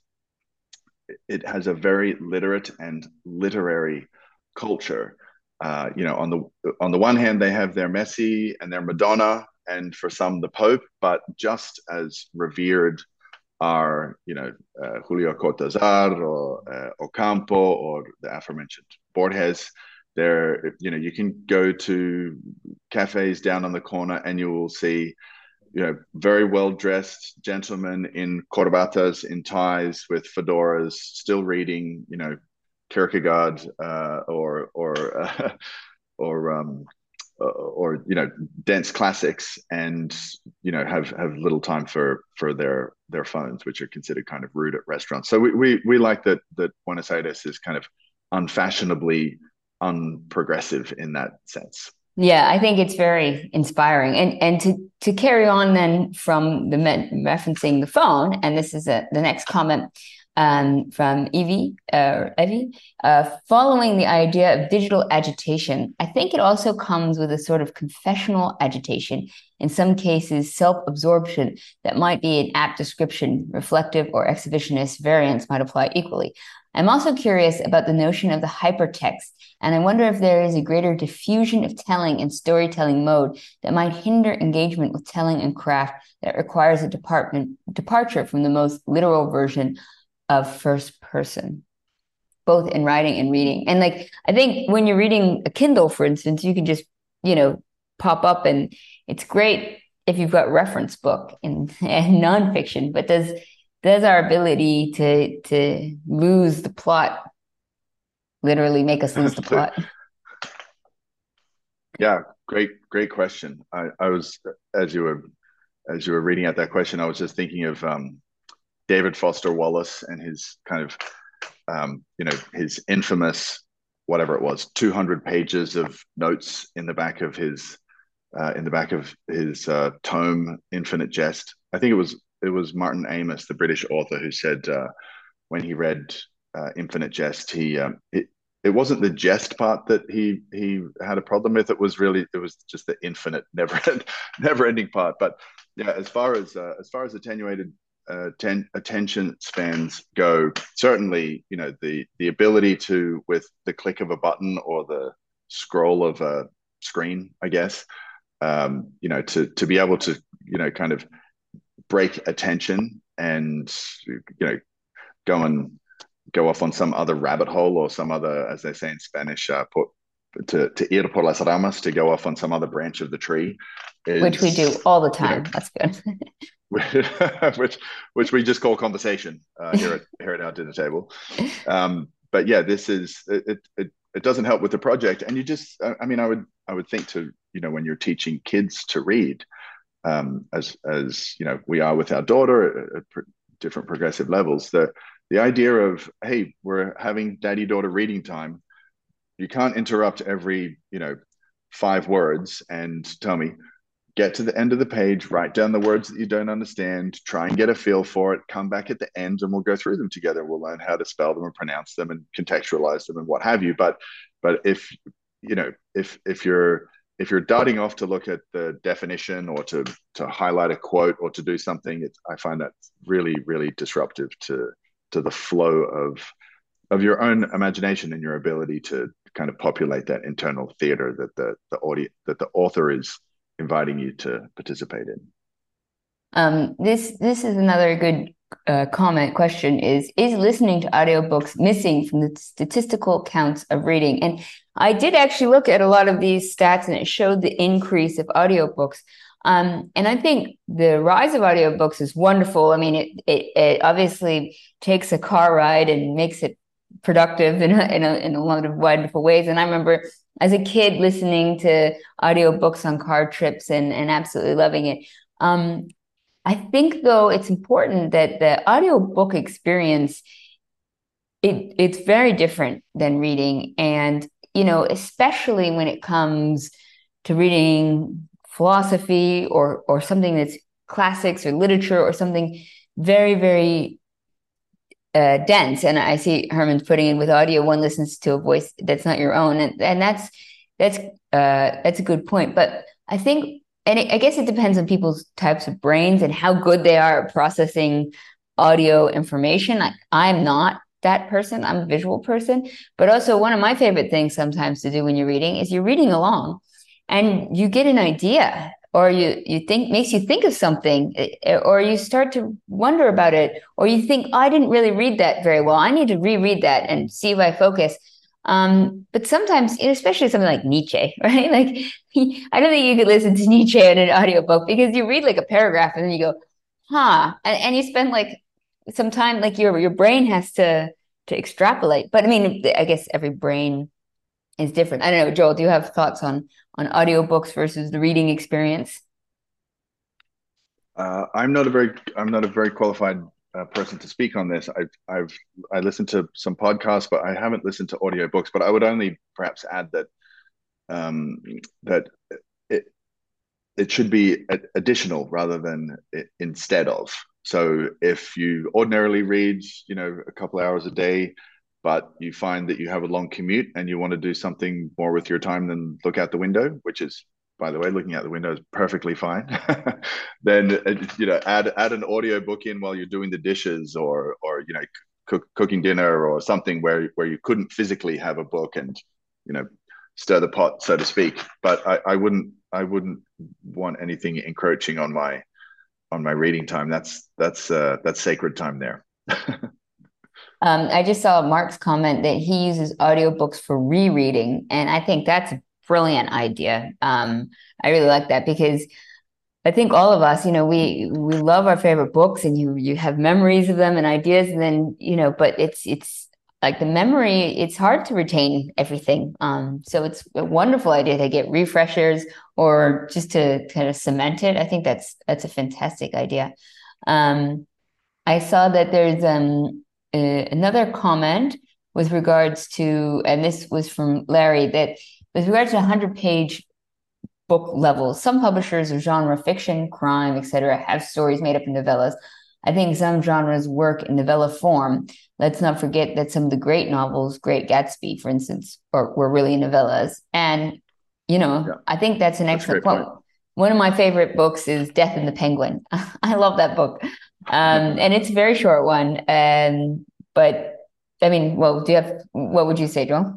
it has a very literate and literary culture. Uh, you know, on the on the one hand, they have their Messi and their Madonna, and for some the Pope, but just as revered are, you know, uh, Julio Cortázar or uh, Ocampo or the aforementioned Borges. There, you know, you can go to cafes down on the corner and you will see, you know, very well-dressed gentlemen in corbatas, in ties, with fedoras, still reading, you know, Kierkegaard uh, or or uh, or um, or you know dense classics, and you know have have little time for for their their phones, which are considered kind of rude at restaurants. So we we, we like that that Buenos Aires is kind of unfashionably unprogressive in that sense. Yeah, I think it's very inspiring. And and to to carry on then from the referencing the phone, and this is a, the next comment um, from Evie, uh, Evie, uh, following the idea of digital agitation, I think it also comes with a sort of confessional agitation, in some cases self-absorption, that might be an apt description. Reflective or exhibitionist variants might apply equally. I'm also curious about the notion of the hypertext, and I wonder if there is a greater diffusion of telling and storytelling mode that might hinder engagement with telling and craft that requires a department, departure from the most literal version of first person, both in writing and reading. And like, I think when you're reading a Kindle, for instance, you can just, you know, pop up, and it's great if you've got reference book and, and nonfiction, but does does our ability to to lose the plot literally make us lose the plot? Yeah, great, great question. I, I was as you were as you were reading out that question, I was just thinking of um, David Foster Wallace and his kind of um, you know his infamous whatever it was two hundred pages of notes in the back of his uh, in the back of his uh, tome Infinite Jest. I think it was it was Martin Amis, the British author, who said uh, when he read uh, Infinite Jest, he um, it, it wasn't the jest part that he he had a problem with. It was really it was just the infinite, never never ending part. But yeah, as far as uh, as far as attenuated uh, ten, attention spans go, certainly you know the the ability to, with the click of a button or the scroll of a screen, I guess, um, you know, to to be able to you know kind of break attention and you know go and go off on some other rabbit hole or some other, as they say in Spanish, uh, put, to to ir por las ramas, to go off on some other branch of the tree, is, which we do all the time. You know, That's good. which which we just call conversation uh, here at here at our dinner table. Um, but yeah, this is it, it. It doesn't help with the project, and you just. I mean, I would I would think to you know when you're teaching kids to read, um, as as you know we are with our daughter at, at different progressive levels. The the idea of, hey, we're having daddy daughter reading time. You can't interrupt every you know five words and tell me, get to the end of the page, write down the words that you don't understand, try and get a feel for it, come back at the end and we'll go through them together. We'll learn how to spell them and pronounce them and contextualize them and what have you. But but if you know if if you're if you're darting off to look at the definition or to to highlight a quote or to do something, it's, I find that really, really disruptive to to the flow of of your own imagination and your ability to kind of populate that internal theater that the the audience that the author is inviting you to participate in. Um, this this is another good uh, comment question is, is listening to audiobooks missing from the statistical counts of reading? And I did actually look at a lot of these stats and it showed the increase of audiobooks. Um, and I think the rise of audiobooks is wonderful. I mean, it, it, it obviously takes a car ride and makes it productive in a, in a, in a lot of wonderful ways. And I remember as a kid listening to audiobooks on car trips and, and absolutely loving it. Um, I think, though, it's important that the audiobook experience, it it's very different than reading. And, you know, especially when it comes to reading philosophy or or something that's classics or literature or something very, very uh, dense. And I see Herman's putting in with audio, one listens to a voice that's not your own. And, and that's that's uh, that's a good point. But I think, and it, I guess it depends on people's types of brains and how good they are at processing audio information. I, I'm not that person. I'm a visual person. But also one of my favorite things sometimes to do when you're reading is you're reading along and you get an idea or you, you think makes you think of something or you start to wonder about it or you think, oh, I didn't really read that very well. I need to reread that and see if I focus. Um, but sometimes, especially something like Nietzsche, right? Like, I don't think you could listen to Nietzsche in an audiobook because you read like a paragraph and then you go, huh, and, and you spend like some time, like your your brain has to to extrapolate. But I mean, I guess every brain is different. I don't know, Joel, do you have thoughts on on audiobooks versus the reading experience? Uh, I'm not a very I'm not a very qualified uh, person to speak on this. I've I've I listened to some podcasts, but I haven't listened to audiobooks. But I would only perhaps add that um, that it it should be additional rather than instead of. So if you ordinarily read, you know, a couple hours a day, but you find that you have a long commute and you want to do something more with your time than look out the window, which is, by the way, looking out the window is perfectly fine. Then you know, add add an audio book in while you're doing the dishes, or or you know, cook, cooking dinner or something where where you couldn't physically have a book and you know stir the pot, so to speak. But I, I wouldn't I wouldn't want anything encroaching on my on my reading time. That's that's uh, that's sacred time there. um, I just saw Mark's comment that he uses audiobooks for rereading, and I think that's a brilliant idea. Um, I really like that because I think all of us, you know, we we love our favorite books, and you you have memories of them and ideas, and then you know, but it's it's like the memory, it's hard to retain everything. Um, so it's a wonderful idea to get refreshers or just to kind of cement it. I think that's that's a fantastic idea. Um, I saw that there's um uh, another comment with regards to, and this was from Larry, that with regards to a hundred page book levels. Some publishers of genre fiction, crime, et cetera, have stories made up in novellas. I think some genres work in novella form. Let's not forget that some of the great novels, Great Gatsby, for instance, are, were really novellas. And, you know, yeah. I think that's an that's excellent point. point. One of my favorite books is Death and the Penguin. I love that book. Um, and it's a very short one. Um, but, I mean, well, do you have, what would you say, Joel?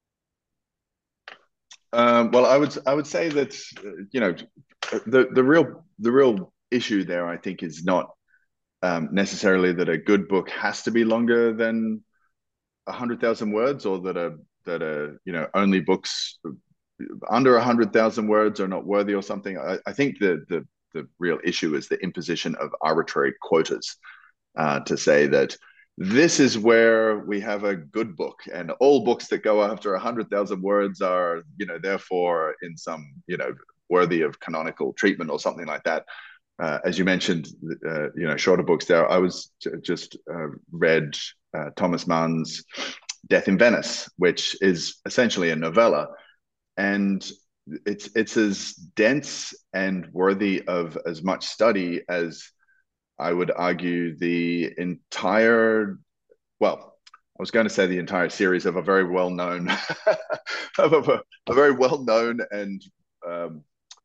Um, well, I would I would say that uh, you know the the real the real issue there, I think, is not um, necessarily that a good book has to be longer than a hundred thousand words, or that a that a you know only books under a hundred thousand words are not worthy or something. I, I think the the the real issue is the imposition of arbitrary quotas uh, to say that this is where we have a good book, and all books that go after a hundred thousand words are, you know, therefore in some, you know, worthy of canonical treatment or something like that. Uh, as you mentioned, uh, you know, shorter books there. I was j- just uh, read uh, Thomas Mann's Death in Venice, which is essentially a novella, and it's it's as dense and worthy of as much study as, I would argue, the entire, well, I was going to say the entire series of a very well-known, of a, a very well-known and um,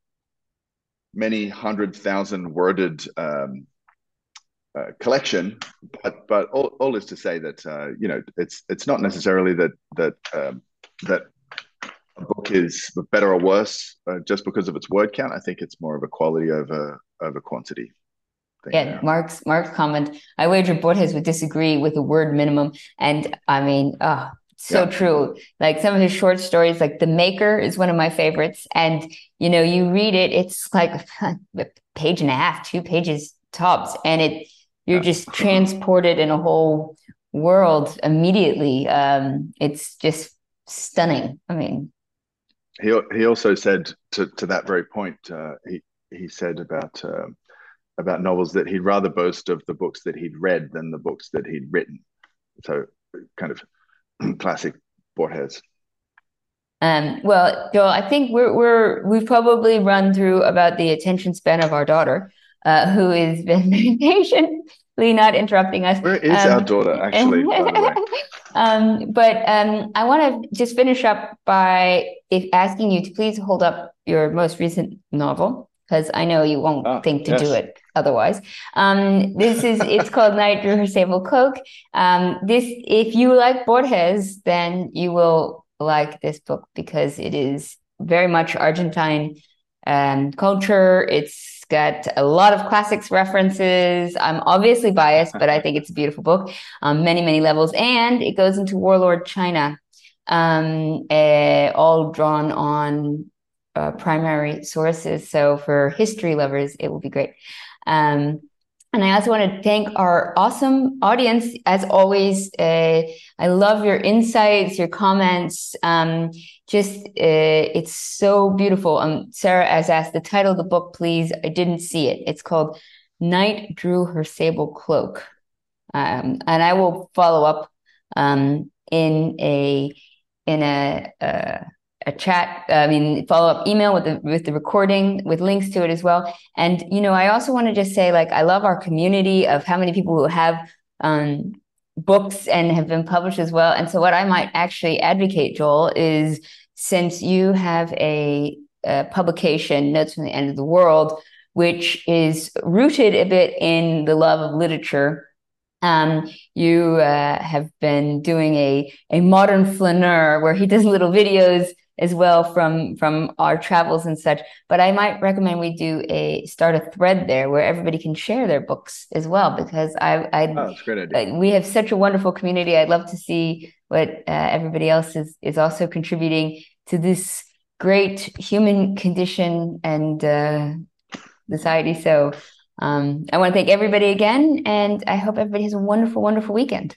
many hundred thousand worded um, uh, collection. But but all, all is to say that uh, you know it's it's not necessarily that that um, that a book is better or worse uh, just because of its word count. I think it's more of a quality over over quantity. Yeah, there. Mark's Mark's comment. I wager Borges would disagree with the word minimum, and I mean, oh, so yeah. true. Like some of his short stories, like The Maker, is one of my favorites, and you know, you read it, it's like a page and a half, two pages tops, and it you're just transported in a whole world immediately. Um, it's just stunning. I mean, he he also said to to that very point. Uh, he he said about. Uh, about novels that he'd rather boast of the books that he'd read than the books that he'd written. So kind of classic Borges. Um, well, Joel, I think we're, we're, we've probably run through about the attention span of our daughter, uh, who has been very patiently not interrupting us. Where is um, our daughter, actually, by the way? Um, but um, I want to just finish up by if asking you to please hold up your most recent novel, because I know you won't oh, think to yes. do it otherwise. Um, this is, it's called Night Drew Her Sable Cloak. Um, this, if you like Borges, then you will like this book because it is very much Argentine um, culture. It's got a lot of classics references. I'm obviously biased, but I think it's a beautiful book on many, many levels. And it goes into warlord China, um, uh, all drawn on Uh, primary sources. So for history lovers, it will be great. Um, and I also want to thank our awesome audience. As always, uh, I love your insights, your comments. Um, just, uh, it's so beautiful. Um, Sarah has asked the title of the book, please. I didn't see it. It's called Night Drew Her Sable Cloak. Um, and I will follow up um, in a, in a, uh, a chat, I mean, follow up email with the, with the recording, with links to it as well. And, you know, I also want to just say, like, I love our community of how many people who have um, books and have been published as well. And so what I might actually advocate, Joel, is since you have a, a publication, Notes from the End of the World, which is rooted a bit in the love of literature, Um, you uh, have been doing a, a modern flaneur where he does little videos as well from from our travels and such. But I might recommend we do a start a thread there where everybody can share their books as well, because I I oh, that's a great idea. we have such a wonderful community. I'd love to see what uh, everybody else is is also contributing to this great human condition and uh, society. So um, I want to thank everybody again, and I hope everybody has a wonderful, wonderful weekend.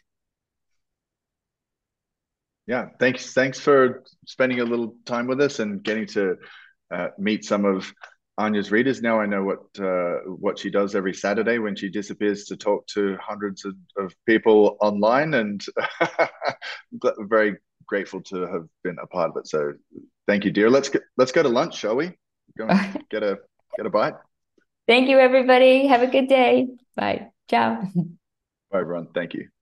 Yeah, thanks. Thanks for spending a little time with us and getting to uh, meet some of Anya's readers. Now I know what uh, what she does every Saturday when she disappears to talk to hundreds of, of people online, and very grateful to have been a part of it. So thank you, dear. Let's get, let's go to lunch, shall we? Go and get a get a bite. Thank you, everybody. Have a good day. Bye. Ciao. Bye, everyone. Thank you.